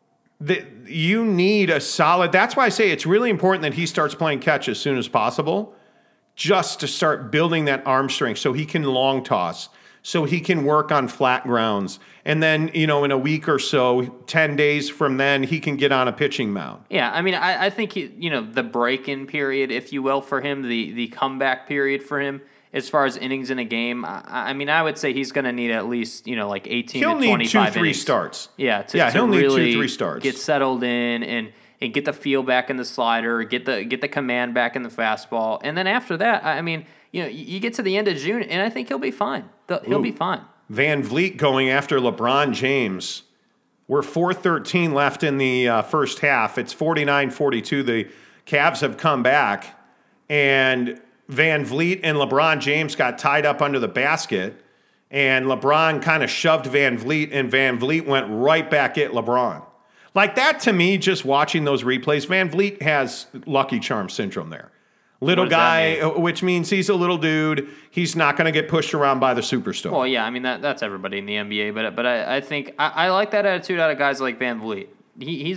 A: you need a solid. That's why I say it's really important that he starts playing catch as soon as possible, just to start building that arm strength so he can long toss, so he can work on flat grounds. And then, in a week or so, 10 days from then, he can get on a pitching mound.
B: Yeah, I mean, I think, the break-in period, if you will, for him, the comeback period for him, as far as innings in a game, I mean, I would say he's going to need at least, like 18 to 25 innings.
A: He'll need 2-3 starts.
B: Yeah,
A: he'll
B: really
A: need 2-3 starts.
B: Get settled in and get the feel back in the slider, get the command back in the fastball. And then after that, I mean, you get to the end of June, and I think he'll be fine. He'll be fine.
A: Van Vliet going after LeBron James. We're 4:13 left in the first half. It's 49-42. The Cavs have come back, and Van Vliet and LeBron James got tied up under the basket, and LeBron kind of shoved Van Vliet, and Van Vliet went right back at LeBron. Like that, to me, just watching those replays, Van Vliet has Lucky Charm syndrome there. Little guy, which means he's a little dude. He's not going to get pushed around by the superstar.
B: Well, yeah, I mean that's everybody in the NBA, but I think I like that attitude out of guys like Van Vliet. He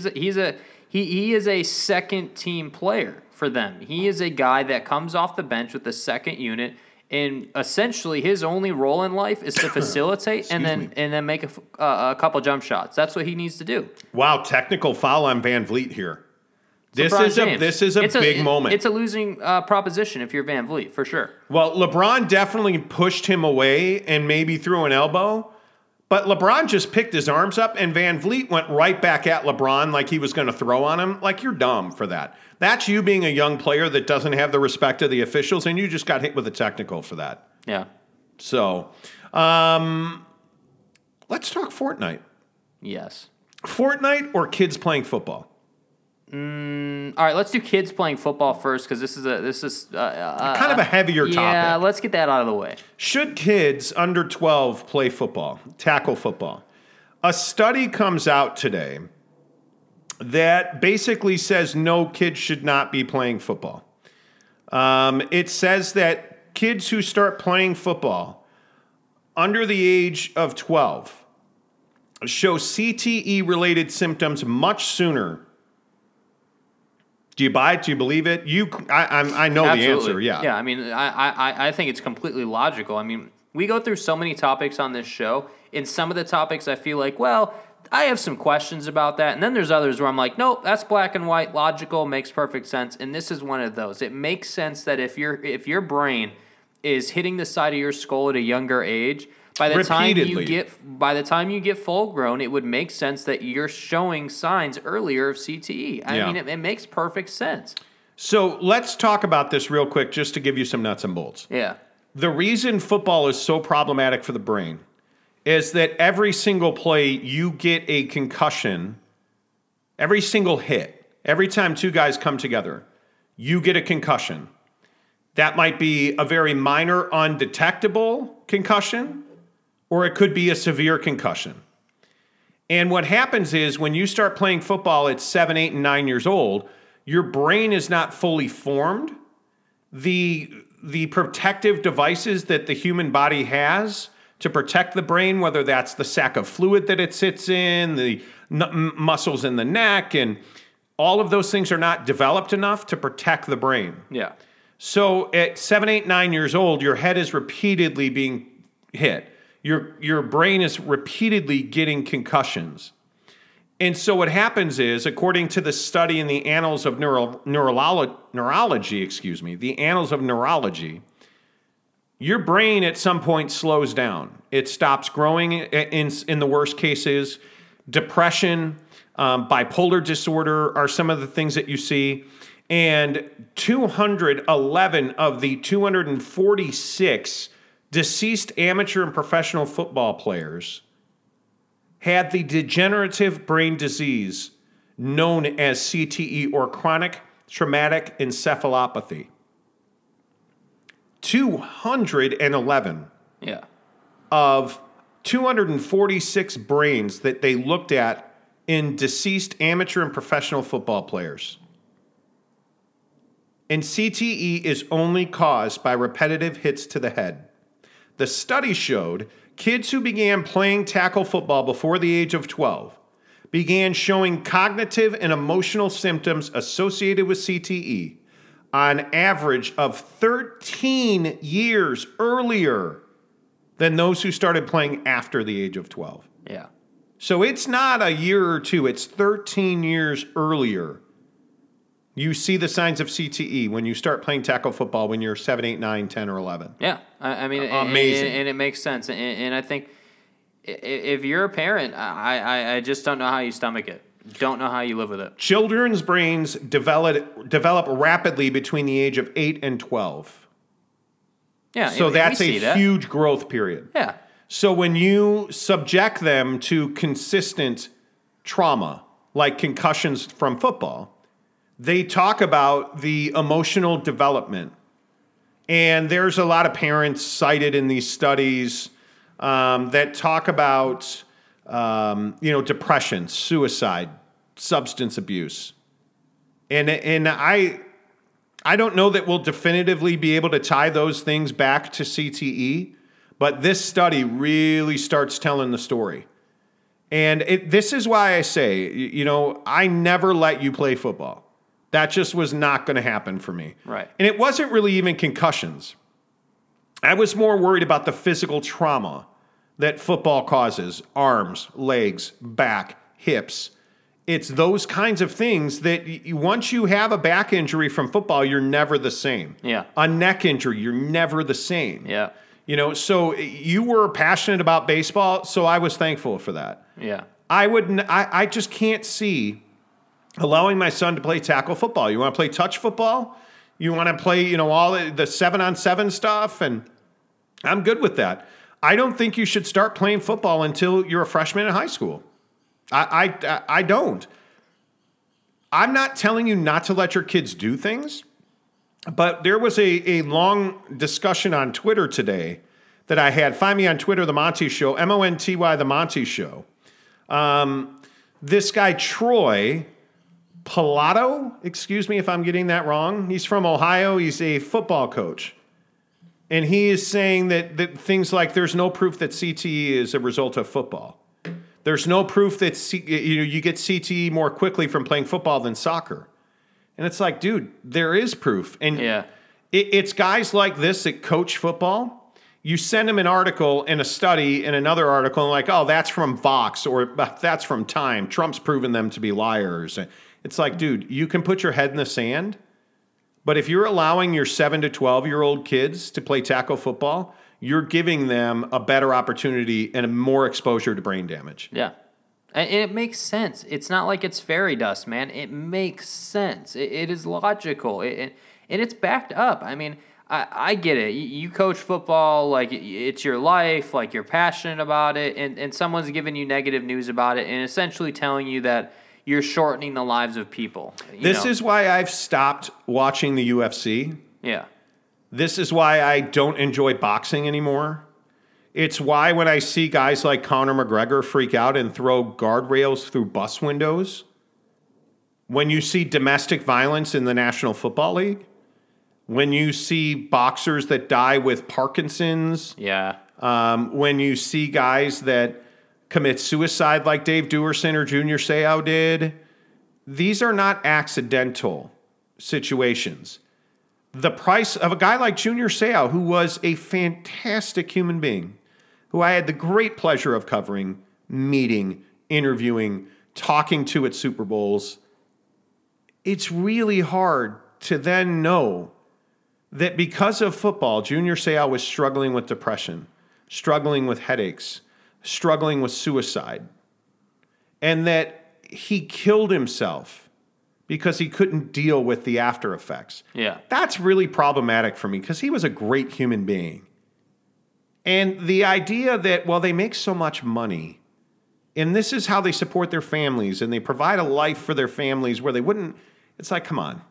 B: is a second team player for them. He is a guy that comes off the bench with the second unit, and essentially his only role in life is to facilitate and then make a couple jump shots. That's what he needs to do.
A: Wow, technical foul on Van Vliet here. This is a big moment.
B: It's a losing proposition if you're Van Vliet, for sure.
A: Well, LeBron definitely pushed him away and maybe threw an elbow, but LeBron just picked his arms up, and Van Vliet went right back at LeBron like he was going to throw on him. Like, you're dumb for that. That's you being a young player that doesn't have the respect of the officials, and you just got hit with a technical for that.
B: Yeah.
A: So, let's talk Fortnite.
B: Yes.
A: Fortnite or kids playing football?
B: All right, let's do kids playing football first because this is
A: kind of a heavier topic.
B: Yeah, let's get that out of the way.
A: Should kids under 12 play football, tackle football? A study comes out today that basically says no, kids should not be playing football. It says that kids who start playing football under the age of 12 show CTE-related symptoms much sooner. Do you buy it? Do you believe it? I know
B: Absolutely.
A: The answer, yeah.
B: Yeah, I mean, I think it's completely logical. I mean, we go through so many topics on this show. In some of the topics, I feel like, well, I have some questions about that. And then there's others where I'm like, nope, that's black and white, logical, makes perfect sense. And this is one of those. It makes sense that if your brain is hitting the side of your skull at a younger age, by the time you get full grown, it would make sense that you're showing signs earlier of CTE. I mean, it makes perfect sense.
A: So let's talk about this real quick, just to give you some nuts and bolts.
B: Yeah.
A: The reason football is so problematic for the brain is that every single play you get a concussion, every single hit, every time two guys come together, you get a concussion. That might be a very minor, undetectable concussion, or it could be a severe concussion. And what happens is when you start playing football at 7, 8, and 9 years old, your brain is not fully formed. The protective devices that the human body has to protect the brain, whether that's the sac of fluid that it sits in, the muscles in the neck, and all of those things are not developed enough to protect the brain.
B: Yeah.
A: So at 7, 8, 9 years old, your head is repeatedly being hit. Your brain is repeatedly getting concussions. And so what happens is, according to the study in the Annals of Neurology, the Annals of Neurology, your brain at some point slows down. It stops growing in the worst cases. Depression, bipolar disorder are some of the things that you see. And 211 of the 246 deceased amateur and professional football players had the degenerative brain disease known as CTE, or chronic traumatic encephalopathy. 211 of 246 brains that they looked at in deceased amateur and professional football players. And CTE is only caused by repetitive hits to the head. The study showed kids who began playing tackle football before the age of 12 began showing cognitive and emotional symptoms associated with CTE on average of 13 years earlier than those who started playing after the age of 12.
B: Yeah.
A: So it's not a year or two, it's 13 years earlier. You see the signs of CTE when you start playing tackle football when you're 7, 8, 9, 10, or 11.
B: Yeah. I mean,
A: amazing.
B: And it makes sense. And I think if you're a parent, I just don't know how you stomach it. Don't know how you live with it.
A: Children's brains develop rapidly between the age of 8 and 12.
B: Yeah.
A: So that's a huge growth period.
B: Yeah.
A: So when you subject them to consistent trauma, like concussions from football, they talk about the emotional development. And there's a lot of parents cited in these studies that talk about, depression, suicide, substance abuse. And I don't know that we'll definitively be able to tie those things back to CTE, but this study really starts telling the story. And this is why I say, I never let you play football. That just was not going to happen for me.
B: Right.
A: And it wasn't really even concussions. I was more worried about the physical trauma that football causes: arms, legs, back, hips. It's those kinds of things that once you have a back injury from football, you're never the same.
B: Yeah.
A: A neck injury, you're never the same.
B: Yeah.
A: So you were passionate about baseball, so I was thankful for that.
B: Yeah.
A: I just can't see allowing my son to play tackle football. You want to play touch football? You want to play, all the 7-on-7 stuff? And I'm good with that. I don't think you should start playing football until you're a freshman in high school. I don't. I'm not telling you not to let your kids do things, but there was a long discussion on Twitter today that I had. Find me on Twitter, The Monty Show, Monty, The Monty Show. This guy, Troy Pilato, excuse me if I'm getting that wrong. He's from Ohio. He's a football coach. And he is saying that things like there's no proof that CTE is a result of football. There's no proof that you get CTE more quickly from playing football than soccer. And it's like, dude, there is proof. And it's guys like this that coach football. You send them an article and a study and another article and like, oh, that's from Vox or that's from Time. Trump's proven them to be liars. It's like, dude, you can put your head in the sand, but if you're allowing your 7 to 12-year-old kids to play tackle football, you're giving them a better opportunity and more exposure to brain damage.
B: Yeah. And it makes sense. It's not like it's fairy dust, man. It makes sense. It is logical. And it's backed up. I mean, I get it. You coach football, like it's your life, like you're passionate about it, and someone's giving you negative news about it and essentially telling you that you're shortening the lives of people.
A: This is why I've stopped watching the UFC.
B: Yeah.
A: This is why I don't enjoy boxing anymore. It's why when I see guys like Conor McGregor freak out and throw guardrails through bus windows, when you see domestic violence in the National Football League, when you see boxers that die with Parkinson's, when you see guys that commit suicide like Dave Duerson or Junior Seau did, these are not accidental situations. The price of a guy like Junior Seau, who was a fantastic human being, who I had the great pleasure of covering, meeting, interviewing, talking to at Super Bowls, it's really hard to then know that because of football, Junior Seau was struggling with depression, struggling with headaches, struggling with suicide, and that he killed himself because he couldn't deal with the after effects.
B: Yeah.
A: That's really problematic for me because he was a great human being. And the idea that, well, they make so much money, and this is how they support their families, and they provide a life for their families where they wouldn't, it's like, come on.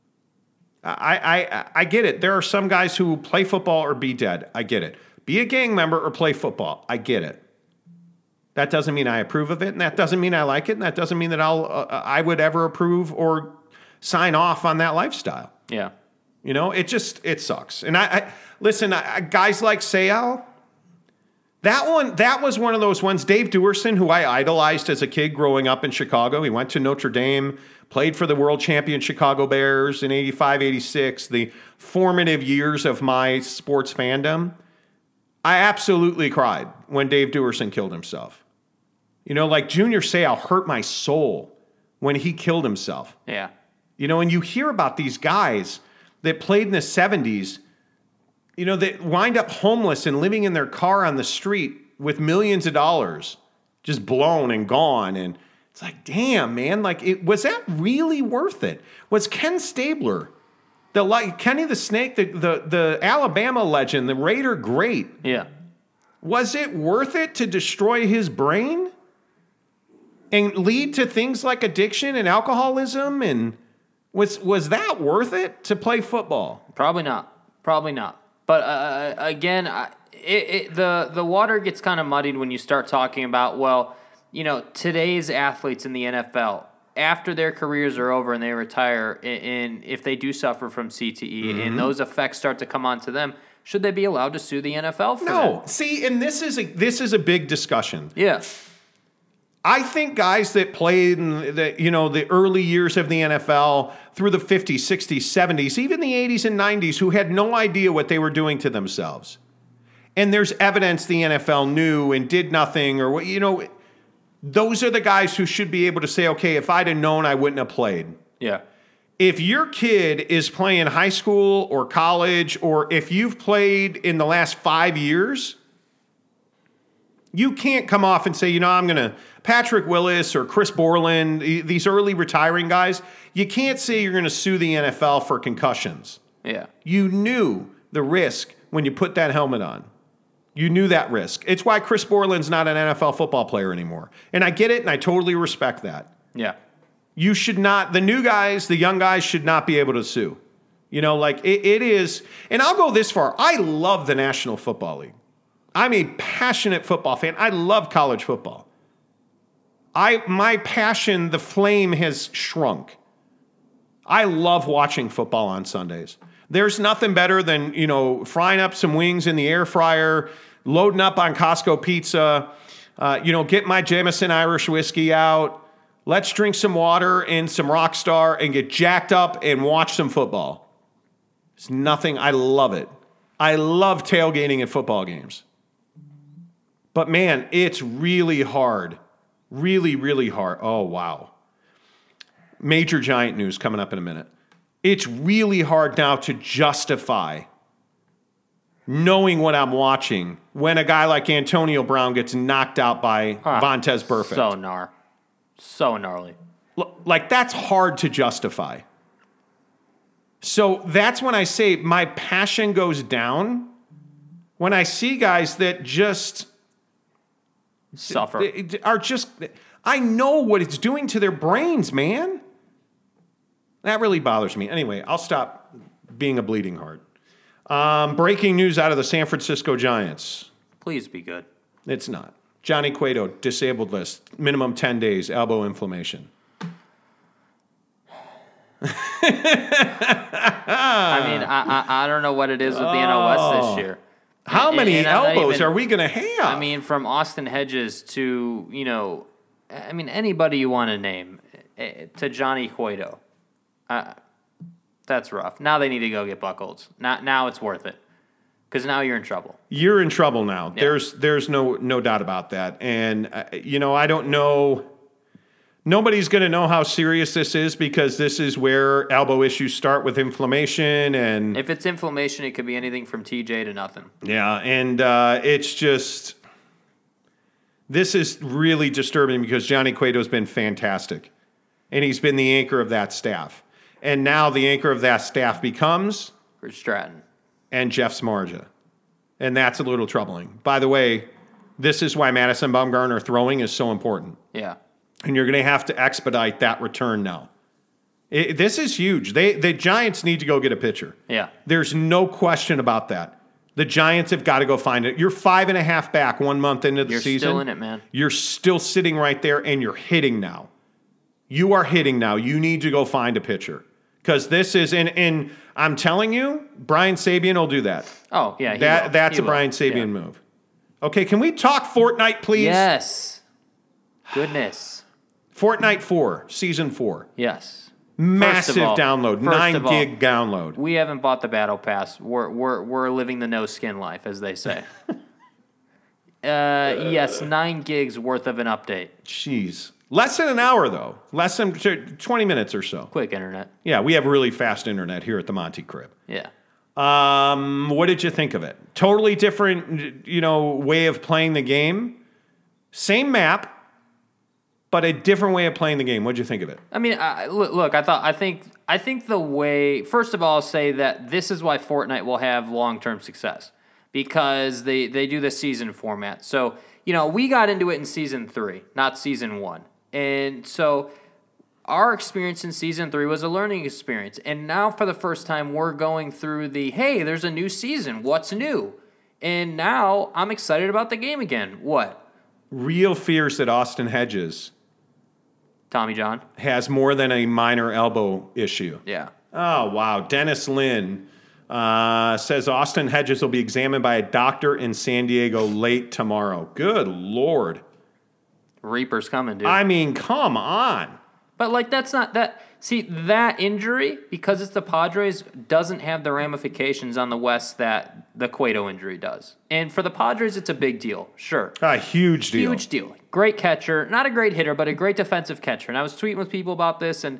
A: I get it. There are some guys who play football or be dead. I get it. Be a gang member or play football. I get it. That doesn't mean I approve of it, and that doesn't mean I like it, and that doesn't mean that I would ever approve or sign off on that lifestyle.
B: Yeah.
A: You know, it sucks. And listen, guys like Seau, that was one of those ones. Dave Duerson, who I idolized as a kid growing up in Chicago, he went to Notre Dame, played for the world champion Chicago Bears in 85, 86, the formative years of my sports fandom. I absolutely cried when Dave Duerson killed himself. You know, like Junior Seau hurt my soul when he killed himself.
B: Yeah.
A: You know, and you hear about these guys that played in the 70s, you know, that wind up homeless and living in their car on the street with millions of dollars just blown and gone. And it's like, damn, man, like, was that really worth it? Was Ken Stabler, Kenny the Snake, the Alabama legend, the Raider great?
B: Yeah.
A: Was it worth it to destroy his brain and lead to things like addiction and alcoholism? And was that worth it to play football?
B: Probably not. But again, the water gets kind of muddied when you start talking about, well, you know, today's athletes in the NFL, after their careers are over and they retire, and if they do suffer from CTE and those effects start to come onto them, should they be allowed to sue the NFL for that?
A: No. See, and this is a big discussion.
B: Yeah.
A: I think guys that played in the early years of the NFL through the 50s, 60s, 70s, even the 80s and 90s, who had no idea what they were doing to themselves. And there's evidence the NFL knew and did nothing, or what, you know, those are the guys who should be able to say, okay, if I'd have known, I wouldn't have played.
B: Yeah.
A: If your kid is playing high school or college, or if you've played in the last 5 years, you can't come off and say, you know, I'm going to Patrick Willis or Chris Borland, these early retiring guys, you can't say you're going to sue the NFL for concussions.
B: Yeah.
A: You knew the risk when you put that helmet on. You knew that risk. It's why Chris Borland's not an NFL football player anymore. And I get it, and I totally respect that.
B: Yeah.
A: You should not, the new guys, the young guys should not be able to sue. You know, like it is, and I'll go this far. I love the National Football League. I'm a passionate football fan. I love college football. My passion, the flame has shrunk. I love watching football on Sundays. There's nothing better than, you know, frying up some wings in the air fryer, loading up on Costco pizza, get my Jameson Irish whiskey out. Let's drink some water and some Rockstar and get jacked up and watch some football. It's nothing. I love it. I love tailgating at football games. But man, it's really hard. Really, really hard. Oh, wow. Major Giant news coming up in a minute. It's really hard now to justify knowing what I'm watching when a guy like Antonio Brown gets knocked out by Vontaze Burfict.
B: So gnarly.
A: Like, that's hard to justify. So that's when I say my passion goes down when I see guys that just
B: suffer.
A: Are just, I know what it's doing to their brains, man. That really bothers me. Anyway, I'll stop being a bleeding heart. Breaking news out of the San Francisco Giants.
B: Please be good.
A: It's not. Johnny Cueto, disabled list, minimum 10 days, elbow inflammation.
B: I mean, I don't know what it is with the NL West this year.
A: How many elbows are we going to have?
B: I mean, from Austin Hedges to, anybody you want to name. to Johnny Cueto. That's rough. Now they need to go get Buchholz. Now it's worth it. Because now you're in trouble.
A: You're in trouble now.
B: Yeah.
A: There's no doubt about that. And, I don't know. Nobody's going to know how serious this is because this is where elbow issues start with inflammation. And
B: if it's inflammation, it could be anything from TJ to nothing.
A: Yeah, and it's just, this is really disturbing because Johnny Cueto's been fantastic. And he's been the anchor of that staff. And now the anchor of that staff becomes
B: Rich Stratton.
A: And Jeff Samardzija. And that's a little troubling. By the way, this is why Madison Bumgarner throwing is so important.
B: Yeah.
A: And you're going to have to expedite that return now. This is huge. The Giants need to go get a pitcher.
B: Yeah.
A: There's no question about that. The Giants have got to go find it. You're 5.5 back 1 month into the season.
B: You're still in it, man.
A: You're still sitting right there, and you're hitting now. You are hitting now. You need to go find a pitcher. Because this is, and I'm telling you, Brian Sabian will do that.
B: Oh, yeah.
A: That's a Brian Sabian move. Okay, can we talk Fortnite, please?
B: Yes. Goodness.
A: Fortnite 4, Season 4.
B: Yes.
A: Massive download, 9 gig download.
B: We haven't bought the Battle Pass. We're living the no skin life, as they say. Yes, 9 gigs worth of an update.
A: Jeez. Less than an hour, though. Less than 20 minutes or so.
B: Quick internet.
A: Yeah, we have really fast internet here at the Monty Crib.
B: Yeah.
A: What did you think of it? Totally different, way of playing the game. Same map, but a different way of playing the game. What did you think of it?
B: I mean, look. I think the way. First of all, I'll say that this is why Fortnite will have long-term success because they do the season format. So we got into it in season 3, not season 1, and so our experience in season 3 was a learning experience. And now for the first time, we're going through hey, there's a new season. What's new? And now I'm excited about the game again. What?
A: Real fears that Austin Hedges,
B: Tommy John,
A: has more than a minor elbow issue.
B: Yeah.
A: Oh, wow. Dennis Lynn says Austin Hedges will be examined by a doctor in San Diego late tomorrow. Good Lord.
B: Reaper's coming, dude.
A: I mean, come on.
B: But, that's not that. See, that injury, because it's the Padres, doesn't have the ramifications on the West that the Cueto injury does. And for the Padres, it's a big deal, sure.
A: A huge deal.
B: Huge deal. Great catcher. Not a great hitter, but a great defensive catcher. And I was tweeting with people about this, and,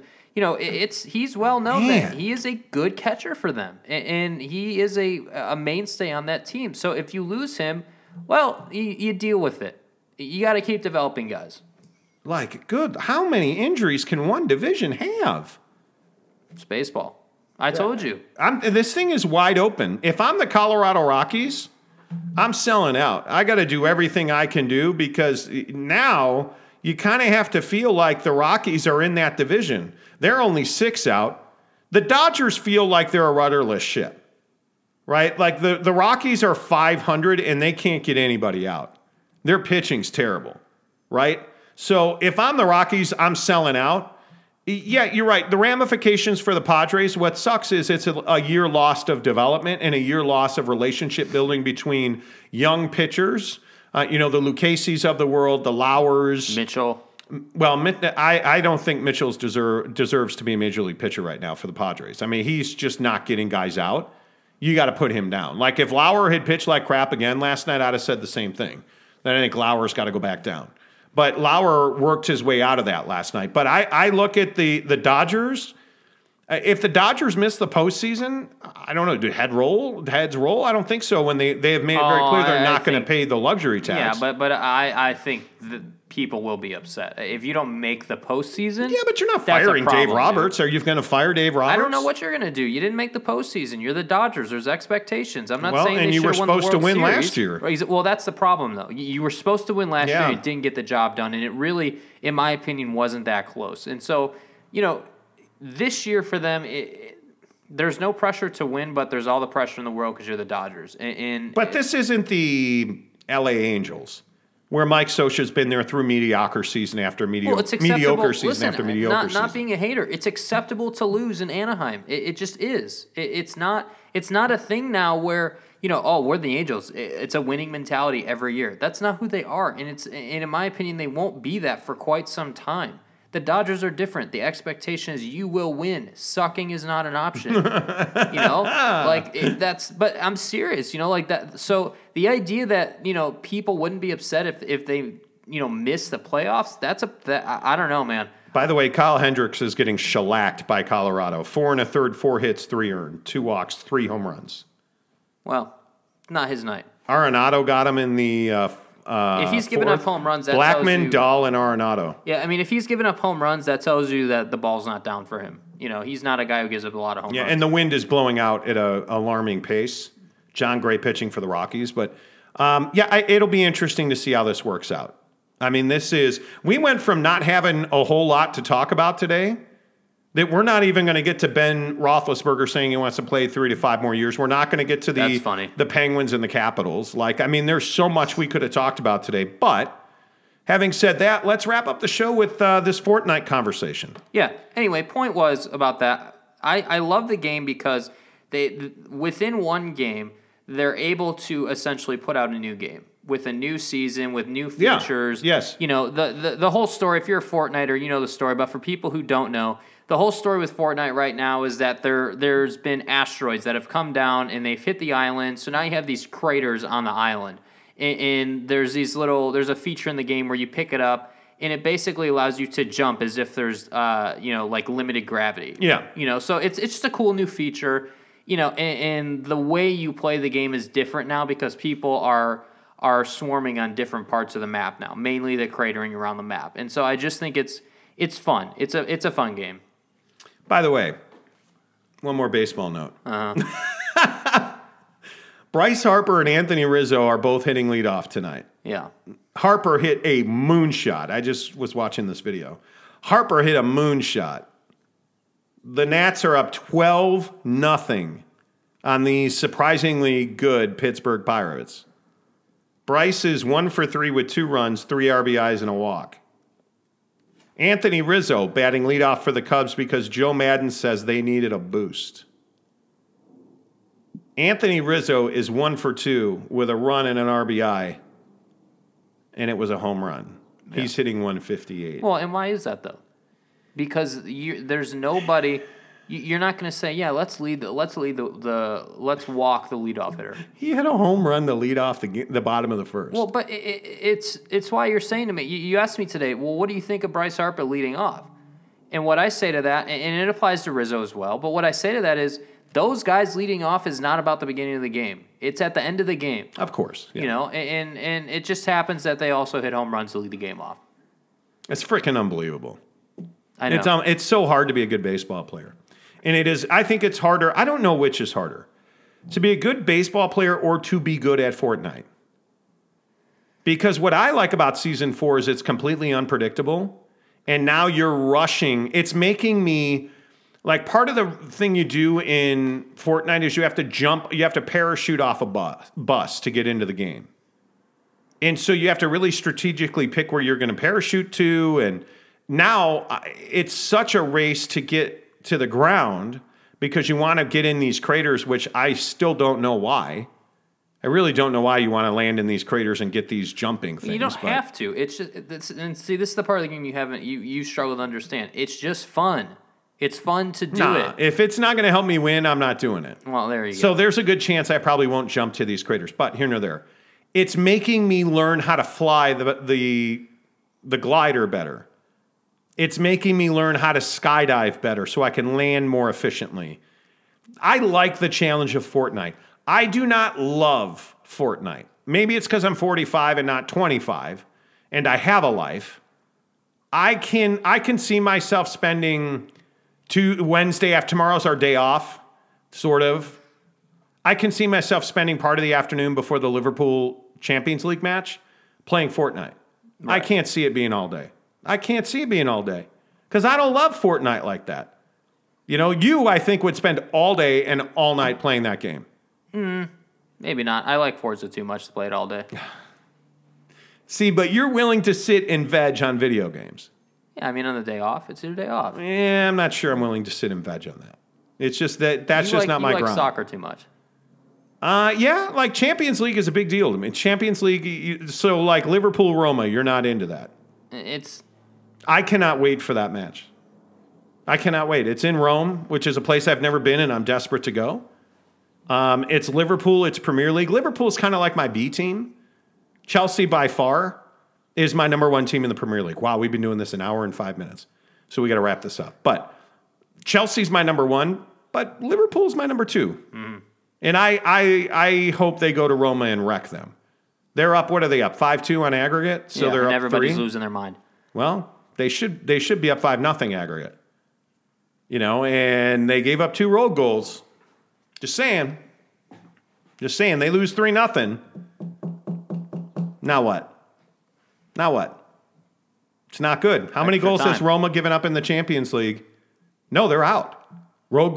B: he's well known that he is a good catcher for them. And he is a mainstay on that team. So if you lose him, well, you deal with it. You got to keep developing guys.
A: Good. How many injuries can one division have?
B: It's baseball. I told you.
A: This thing is wide open. If I'm the Colorado Rockies, I'm selling out. I got to do everything I can do because now you kind of have to feel like the Rockies are in that division. They're only 6 out. The Dodgers feel like they're a rudderless ship, right? Like the Rockies are 500 and they can't get anybody out. Their pitching's terrible, right? So if I'm the Rockies, I'm selling out. Yeah, you're right. The ramifications for the Padres, what sucks is it's a year lost of development and a year loss of relationship building between young pitchers, the Lucchese's of the world, the Lauers.
B: Mitchell.
A: Well, I don't think Mitchell deserves to be a major league pitcher right now for the Padres. I mean, he's just not getting guys out. You got to put him down. Like if Lauer had pitched like crap again last night, I'd have said the same thing. Then I think Lauer's got to go back down. But Lauer worked his way out of that last night. But I look at the Dodgers. If the Dodgers miss the postseason, I don't know. Do heads roll? I don't think so. When they have made it very clear they're not going to pay the luxury tax.
B: Yeah, but I think that people will be upset if you don't make the postseason.
A: Yeah, but you're not firing Dave Roberts. Are you going to fire Dave Roberts?
B: I don't know what you're going to do. You didn't make the postseason. You're the Dodgers. There's expectations. I'm not saying
A: and
B: they
A: you were
B: should have won the
A: supposed to
B: World
A: win
B: Series.
A: last year.
B: Well, that's the problem, though. You were supposed to win last year. You didn't get the job done, and it really, in my opinion, wasn't that close. And so, this year for them, there's no pressure to win, but there's all the pressure in the world because you're the Dodgers.
A: But this isn't the LA Angels, where Mike Scioscia's been there through mediocre season after mediocre season after mediocre season.
B: Not being a hater, it's acceptable to lose in Anaheim. It just is. It's not a thing now where we're the Angels. It's a winning mentality every year. That's not who they are, and in my opinion, they won't be that for quite some time. The Dodgers are different. The expectation is you will win. Sucking is not an option. But I'm serious, like that. So the idea that, people wouldn't be upset if they, miss the playoffs, I don't know, man.
A: By the way, Kyle Hendricks is getting shellacked by Colorado. 4 1/3, 4 hits, 3 earned, 2 walks, 3 home runs.
B: Well, not his night.
A: Arenado got him in the
B: if he's giving up home runs, that
A: Blackman,
B: tells you,
A: Dahl, and Arenado.
B: Yeah, I mean, if he's giving up home runs, that tells you that the ball's not down for him. He's not a guy who gives up a lot of home runs.
A: Yeah, and the wind is blowing out at an alarming pace. John Gray pitching for the Rockies. But, it'll be interesting to see how this works out. I mean, we went from not having a whole lot to talk about today that we're not even going to get to Ben Roethlisberger saying he wants to play 3 to 5 more years. We're not going to get to the Penguins and the Capitals. There's so much we could have talked about today. But having said that, let's wrap up the show with this Fortnite conversation.
B: Yeah. Anyway, point was about that. I love the game because within one game, they're able to essentially put out a new game with a new season, with new features.
A: Yeah. Yes.
B: The whole story, if you're a Fortniter, you know the story. But for people who don't know, the whole story with Fortnite right now is that there's been asteroids that have come down and they've hit the island. So now you have these craters on the island. And there's a feature in the game where you pick it up and it basically allows you to jump as if there's, limited gravity.
A: Yeah.
B: So it's just a cool new feature, and the way you play the game is different now because people are swarming on different parts of the map now, mainly the cratering around the map. And so I just think it's fun. It's a fun game.
A: By the way, one more baseball note.
B: Uh-huh.
A: Bryce Harper and Anthony Rizzo are both hitting leadoff tonight.
B: Yeah.
A: Harper hit a moonshot. I just was watching this video. Harper hit a moonshot. The Nats are up 12-0 on the surprisingly good Pittsburgh Pirates. Bryce is 1 for 3 with 2 runs, 3 RBIs, and a walk. Anthony Rizzo batting leadoff for the Cubs because Joe Maddon says they needed a boost. Anthony Rizzo is 1 for 2 with a run and an RBI, and it was a home run. Yeah. He's hitting 158.
B: Well, and why is that, though? Because there's nobody... You're not going to say, yeah, let's walk the leadoff hitter.
A: He had a home run to lead off the bottom of the first.
B: Well, but it's why you're saying to me, you asked me today, well, what do you think of Bryce Harper leading off? And what I say to that, and it applies to Rizzo as well, but what I say to that is those guys leading off is not about the beginning of the game. It's at the end of the game.
A: Of course. Yeah.
B: And it just happens that they also hit home runs to lead the game off.
A: It's freaking unbelievable.
B: I know.
A: It's so hard to be a good baseball player. And it is, I think it's harder. I don't know which is harder, to be a good baseball player or to be good at Fortnite. Because what I like about Season 4 is it's completely unpredictable. And now you're rushing. It's making me, part of the thing you do in Fortnite is you have to parachute off a bus to get into the game. And so you have to really strategically pick where you're going to parachute to. And now it's such a race to get to the ground because you want to get in these craters, which I still don't know why. I really don't know why you want to land in these craters and get these jumping things.
B: You don't have to. It's just and see, this is the part of the game you struggle to understand. It's just fun. It's fun to do it.
A: If it's not going to help me win, I'm not doing it.
B: Well, there you go.
A: So there's a good chance I probably won't jump to these craters. But here nor there, it's making me learn how to fly the glider better. It's making me learn how to skydive better so I can land more efficiently. I like the challenge of Fortnite. I do not love Fortnite. Maybe it's because I'm 45 and not 25, and I have a life. I can see myself spending Wednesday after tomorrow's our day off, sort of. I can see myself spending part of the afternoon before the Liverpool Champions League match playing Fortnite. Right. I can't see it being all day. Because I don't love Fortnite like that. I think, would spend all day and all night playing that game.
B: Maybe not. I like Forza too much to play it all day.
A: See, but you're willing to sit and veg on video games.
B: Yeah, I mean, on the day off, it's your day off.
A: Yeah, I'm not sure I'm willing to sit and veg on that. It's just that's just not my ground.
B: You like soccer too much.
A: Yeah, Champions League is a big deal to me. Champions League, so Liverpool-Roma, you're not into that. I cannot wait for that match. I cannot wait. It's in Rome, which is a place I've never been, and I'm desperate to go. It's Liverpool. It's Premier League. Liverpool is kind of like my B team. Chelsea, by far, is my number one team in the Premier League. Wow, we've been doing this an hour and 5 minutes, so we got to wrap this up. But Chelsea's my number one, but Liverpool's my number two. Mm. And I hope they go to Roma and wreck them. They're up. What are they up? 5-2 on aggregate. So they're up.
B: Everybody's
A: 3.
B: losing their mind.
A: Well, they should be up 5-0 aggregate. And they gave up 2 road goals. Just saying. They lose 3-0. Now what? It's not good. How many goals has Roma given up in the Champions League? No, they're out. Away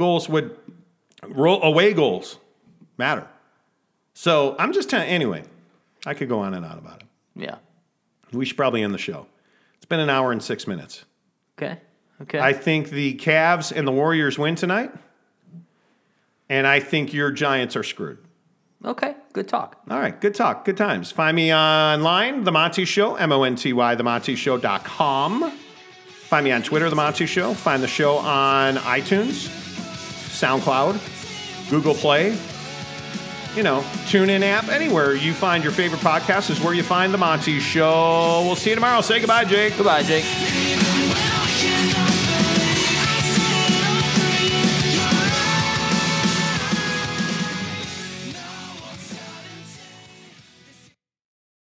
A: goals matter. So I'm just telling. Anyway, I could go on and on about it.
B: Yeah.
A: We should probably end the show. It's been an hour and 6 minutes.
B: Okay.
A: I think the Cavs and the Warriors win tonight. And I think your Giants are screwed.
B: Okay, good talk.
A: All right, good talk, good times. Find me online, The Monty Show, MONTY, TheMontyShow.com. Find me on Twitter, The Monty Show. Find the show on iTunes, SoundCloud, Google Play, TuneIn app. Anywhere you find your favorite podcast is where you find The Monty Show. We'll see you tomorrow. Say goodbye, Jake.
B: Goodbye, Jake.